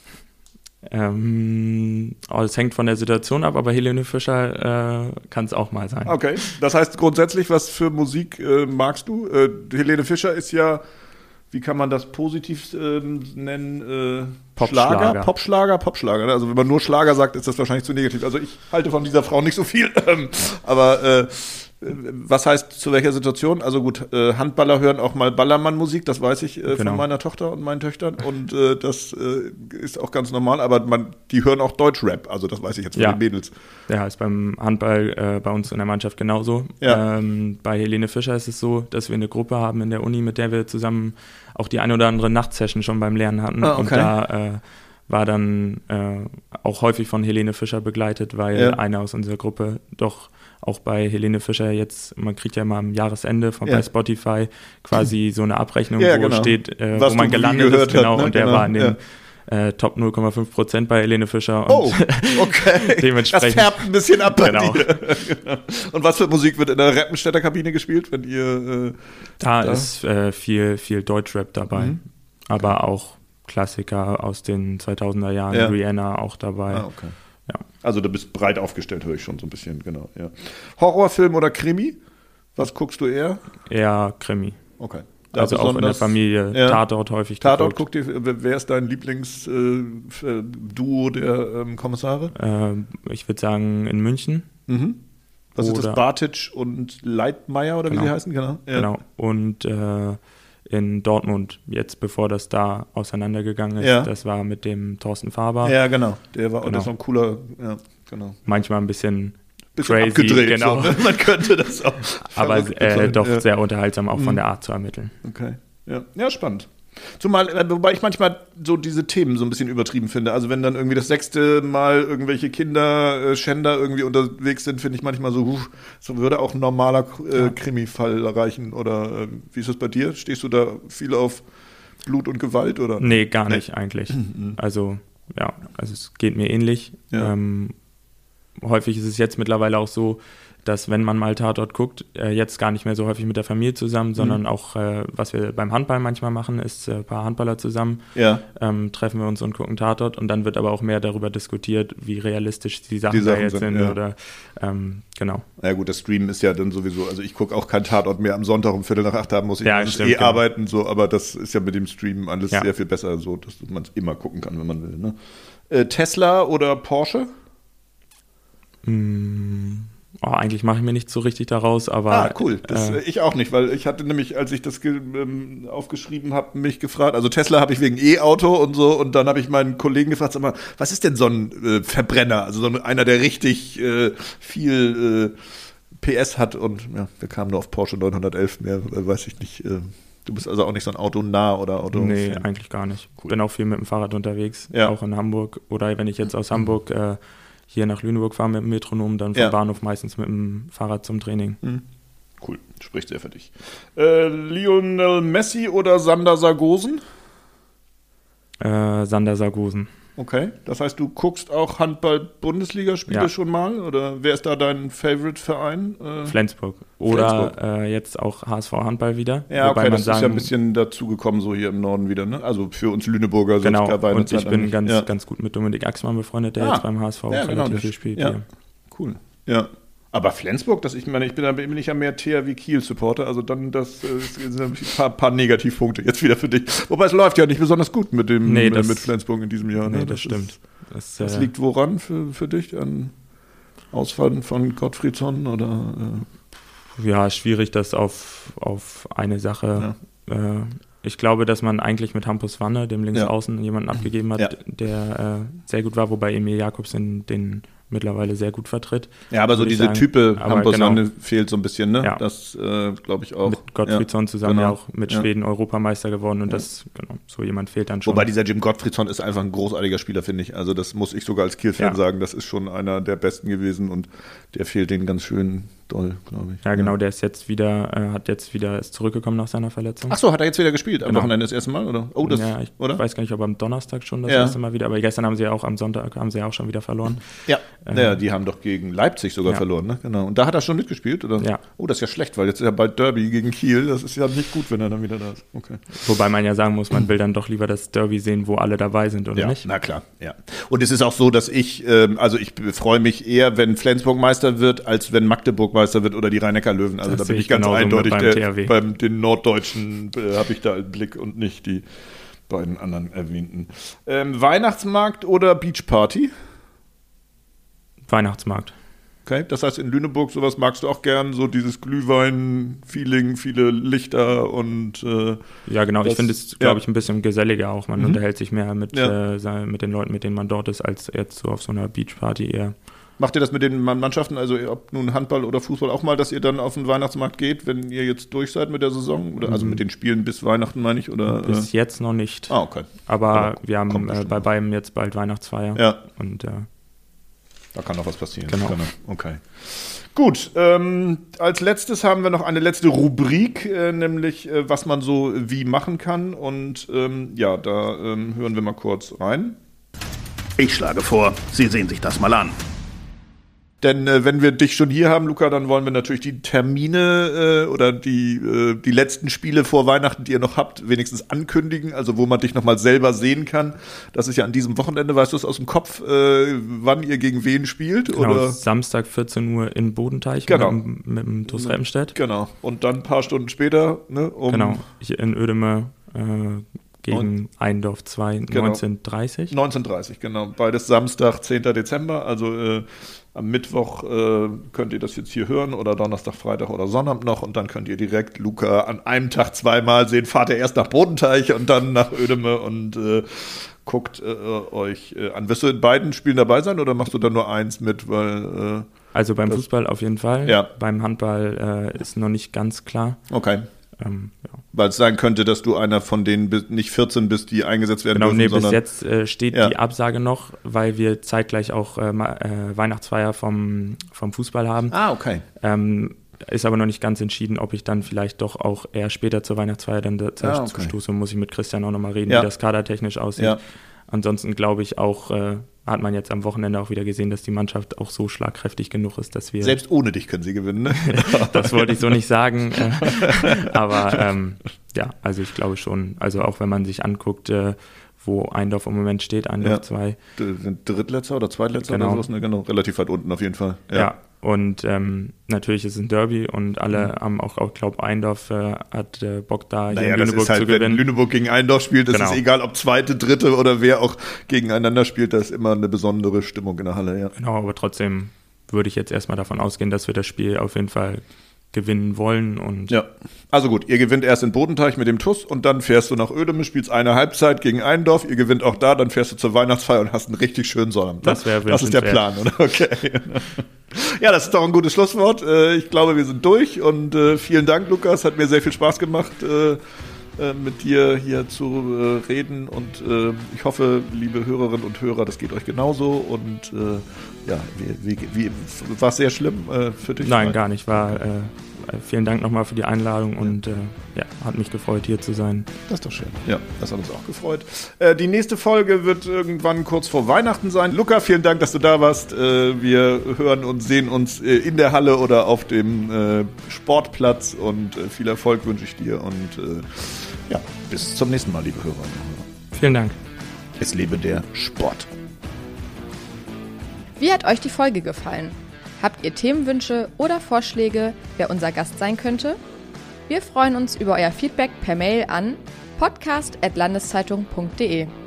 Das hängt von der Situation ab, aber Helene Fischer kann es auch mal sein. Okay, das heißt grundsätzlich, was für Musik magst du? Helene Fischer ist ja, wie kann man das positiv nennen? Popschlager. Also wenn man nur Schlager sagt, ist das wahrscheinlich zu negativ. Also ich halte von dieser Frau nicht so viel, aber Was heißt zu welcher Situation? Also gut, Handballer hören auch mal Ballermann-Musik, das weiß ich von meiner Tochter und meinen Töchtern. Und das ist auch ganz normal, aber die hören auch Deutschrap, also das weiß ich jetzt von den Mädels. Ja, ist beim Handball bei uns in der Mannschaft genauso. Ja. Bei Helene Fischer ist es so, dass wir eine Gruppe haben in der Uni, mit der wir zusammen auch die eine oder andere Nachtsession schon beim Lernen hatten. Und da war dann auch häufig von Helene Fischer begleitet, weil einer aus unserer Gruppe doch auch bei Helene Fischer jetzt, man kriegt ja mal am Jahresende bei Spotify quasi so eine Abrechnung, wo steht, wo man gelandet ist. Genau, und der war in den Top 0,5% bei Helene Fischer. Und okay. Dementsprechend. Das färbt ein bisschen ab bei dir. Genau. Und was für Musik wird in der Rappenstädter Kabine gespielt, wenn ihr da ist viel Deutschrap dabei, aber auch Klassiker aus den 2000er Jahren, Rihanna auch dabei. Okay. Ja. Also du bist breit aufgestellt, höre ich schon so ein bisschen, genau. Ja. Horrorfilm oder Krimi? Was guckst du eher? Eher Krimi. Okay. Also auch in der Familie Tatort häufig. Tatort guckt ihr, wer ist dein Lieblingsduo der Kommissare? Ich würde sagen in München. Mhm. Was ist das? Bartic und Leitmeier oder wie sie heißen? Genau. Ja. Genau. Und in Dortmund, jetzt bevor das da auseinandergegangen ist, das war mit dem Thorsten Faber. Ja, genau. Der war auch ein cooler, genau. Manchmal ein bisschen crazy, abgedreht, genau. So, ne? Man könnte das auch. Aber doch sehr unterhaltsam, auch von der Art zu ermitteln. Okay. Ja, spannend. Zumal, wobei ich manchmal so diese Themen so ein bisschen übertrieben finde. Also wenn dann irgendwie das 6. Mal irgendwelche Kinderschänder irgendwie unterwegs sind, finde ich manchmal so würde auch ein normaler Krimi-Fall reichen. Oder wie ist das bei dir? Stehst du da viel auf Blut und Gewalt? Oder? Nee, gar nicht eigentlich. Also es geht mir ähnlich. Ja. Häufig ist es jetzt mittlerweile auch so, dass wenn man mal Tatort guckt, jetzt gar nicht mehr so häufig mit der Familie zusammen, sondern auch, was wir beim Handball manchmal machen, ist ein paar Handballer zusammen, treffen wir uns und gucken Tatort und dann wird aber auch mehr darüber diskutiert, wie realistisch die Sachen da jetzt sind. Oder, genau. Ja gut, das Streamen ist ja dann sowieso, also ich gucke auch kein Tatort mehr am Sonntag um 7:45, da muss ich arbeiten, so, aber das ist ja mit dem Streamen alles sehr viel besser, so dass man es immer gucken kann, wenn man will. Ne? Tesla oder Porsche? Eigentlich mache ich mir nicht so richtig daraus, aber... cool. Ich auch nicht, weil ich hatte nämlich, als ich das aufgeschrieben habe, mich gefragt, also Tesla habe ich wegen E-Auto und so, und dann habe ich meinen Kollegen gefragt, sag mal, was ist denn so ein Verbrenner? Also so einer, der richtig viel PS hat, und wir kamen nur auf Porsche 911, mehr weiß ich nicht. Du bist also auch nicht so ein Autonah oder Auto? Nee, eigentlich gar nicht. Cool. Bin auch viel mit dem Fahrrad unterwegs, auch in Hamburg. Oder wenn ich jetzt aus Hamburg hier nach Lüneburg fahre mit dem Metronom, dann vom Bahnhof meistens mit dem Fahrrad zum Training. Cool, spricht sehr für dich. Lionel Messi oder Sander Sargosen? Sander Sargosen. Okay, das heißt, du guckst auch Handball-Bundesligaspiele schon mal? Oder wer ist da dein Favorite-Verein? Flensburg. Oder jetzt auch HSV Handball wieder. Ja, okay, das ist ja ein bisschen dazugekommen, so hier im Norden wieder, ne? Also für uns Lüneburger. Genau, und ich bin ganz gut mit Dominik Axmann befreundet, der jetzt beim HSV relativ viel spielt. Ja, cool. Ja. Aber Flensburg, bin ich ja mehr THW Kiel-Supporter, also dann das sind ein paar Negativpunkte jetzt wieder für dich. Wobei es läuft ja nicht besonders gut mit Flensburg in diesem Jahr. Ne? Nee, das stimmt. Das liegt woran für dich? An Ausfall von Gottfriedsson oder? Ja, schwierig, das auf eine Sache. Ich glaube, dass man eigentlich mit Hampus Wanne, dem Linksaußen, jemanden abgegeben hat, der sehr gut war, wobei Emil Jakobsen den mittlerweile sehr gut vertritt. Ja, aber so diese Type Hampus Wanne fehlt so ein bisschen, ne? Ja. Das glaube ich auch. Mit Gottfriedson zusammen auch mit Schweden Europameister geworden und so jemand fehlt dann schon. Wobei dieser Jim Gottfriedson ist einfach ein großartiger Spieler, finde ich. Also das muss ich sogar als Kiel-Fan sagen, das ist schon einer der Besten gewesen und der fehlt denen ganz schön doll, glaube ich. Ja, genau, der ist jetzt wieder, ist zurückgekommen nach seiner Verletzung. Ach so, hat er jetzt wieder gespielt am Wochenende das erste Mal, oder? Oh, ich weiß gar nicht, ob am Donnerstag schon das erste Mal wieder, aber gestern haben sie auch am Sonntag auch schon wieder verloren. Ja, die haben doch gegen Leipzig sogar verloren, ne? Genau. Und da hat er schon mitgespielt, oder? Ja. Oh, das ist ja schlecht, weil jetzt ist ja bald Derby gegen Kiel. Das ist ja nicht gut, wenn er dann wieder da ist. Okay. Wobei man ja sagen muss, man will dann doch lieber das Derby sehen, wo alle dabei sind, oder nicht? Na klar, ja. Und es ist auch so, dass ich freue mich eher, wenn Flensburg Meister wird, als wenn Magdeburg Meister wird oder die Rhein-Neckar-Löwen. Also da bin ich ganz eindeutig, beim den Norddeutschen habe ich da einen Blick und nicht die beiden anderen erwähnten. Weihnachtsmarkt oder Beachparty? Weihnachtsmarkt. Okay, das heißt in Lüneburg, sowas magst du auch gern, so dieses Glühwein-Feeling, viele Lichter und ja, genau, ich finde es, glaube ich, ein bisschen geselliger auch. Man unterhält sich mehr mit den Leuten, mit denen man dort ist, als jetzt so auf so einer Beachparty eher. Macht ihr das mit den Mannschaften, also ob nun Handball oder Fußball auch mal, dass ihr dann auf den Weihnachtsmarkt geht, wenn ihr jetzt durch seid mit der Saison? Oder also mit den Spielen bis Weihnachten, meine ich? Oder, bis jetzt noch nicht. Ah, okay. Aber wir haben bei beiden jetzt bald Weihnachtsfeier. Ja. Und da kann noch was passieren. Genau. Okay. Gut, als letztes haben wir noch eine letzte Rubrik, nämlich was man so wie machen kann. Und da hören wir mal kurz rein. Ich schlage vor, Sie sehen sich das mal an. Denn wenn wir dich schon hier haben, Luca, dann wollen wir natürlich die Termine oder die letzten Spiele vor Weihnachten, die ihr noch habt, wenigstens ankündigen, also wo man dich nochmal selber sehen kann. Das ist ja an diesem Wochenende, weißt du es aus dem Kopf, wann ihr gegen wen spielt? Genau, oder? Samstag 14 Uhr in Bodenteich mit dem TuS Reppenstedt. Genau, und dann ein paar Stunden später, ne? Genau, in Oedeme gegen Eindorf 2, genau. 19:30. 19:30, genau. Beides Samstag, 10. Dezember, also am Mittwoch könnt ihr das jetzt hier hören oder Donnerstag, Freitag oder Sonnabend noch und dann könnt ihr direkt Luca an einem Tag zweimal sehen. Fahrt ihr erst nach Bodenteich und dann nach Oedeme und guckt euch an. Wirst du in beiden Spielen dabei sein oder machst du dann nur eins mit? Weil, also beim Fußball auf jeden Fall. Ja. Beim Handball ist noch nicht ganz klar. Okay. Weil es sein könnte, dass du einer von denen nicht 14 bist, die eingesetzt werden dürfen. Genau, bis jetzt steht die Absage noch, weil wir zeitgleich auch Weihnachtsfeier vom Fußball haben. Ah, okay. Ist aber noch nicht ganz entschieden, ob ich dann vielleicht doch auch eher später zur Weihnachtsfeier dann zustoße. Muss ich mit Christian auch nochmal reden, wie das kadertechnisch aussieht. Ja. Ansonsten glaube ich auch, hat man jetzt am Wochenende auch wieder gesehen, dass die Mannschaft auch so schlagkräftig genug ist, dass wir... Selbst ohne dich können sie gewinnen, ne? Das wollte ich so nicht sagen. Aber also ich glaube schon, also auch wenn man sich anguckt, wo Eindorf im Moment steht, Eindorf 2. Drittletzter oder Zweitletzter oder sowas? Ne? Genau, relativ weit unten auf jeden Fall. Ja. Und natürlich ist es ein Derby und alle haben auch glaube Eindorf hat Bock da hier in Lüneburg zu gewinnen. Wenn Lüneburg gegen Eindorf spielt, ist es egal, ob Zweite, Dritte oder wer auch gegeneinander spielt, da ist immer eine besondere Stimmung in der Halle. Ja. Genau, aber trotzdem würde ich jetzt erstmal davon ausgehen, dass wir das Spiel auf jeden Fall gewinnen wollen. Und ja, also gut, ihr gewinnt erst in Bodenteich mit dem TuS und dann fährst du nach Oedeme, spielst eine Halbzeit gegen Eindorf, ihr gewinnt auch da, dann fährst du zur Weihnachtsfeier und hast einen richtig schönen Sonnabend. Das ist der Plan, oder? Okay. Ja, das ist doch ein gutes Schlusswort. Ich glaube, wir sind durch und vielen Dank, Lukas. Hat mir sehr viel Spaß gemacht, mit dir hier zu reden und ich hoffe, liebe Hörerinnen und Hörer, das geht euch genauso und wie war es sehr schlimm für dich? Nein, gar nicht. Vielen Dank nochmal für die Einladung und hat mich gefreut, hier zu sein. Das ist doch schön. Ja, das hat uns auch gefreut. Die nächste Folge wird irgendwann kurz vor Weihnachten sein. Luca, vielen Dank, dass du da warst. Wir hören und sehen uns in der Halle oder auf dem Sportplatz und viel Erfolg wünsche ich dir und bis zum nächsten Mal, liebe Hörerinnen und Hörer. Vielen Dank. Es lebe der Sport. Wie hat euch die Folge gefallen? Habt ihr Themenwünsche oder Vorschläge, wer unser Gast sein könnte? Wir freuen uns über euer Feedback per Mail an podcast@landeszeitung.de.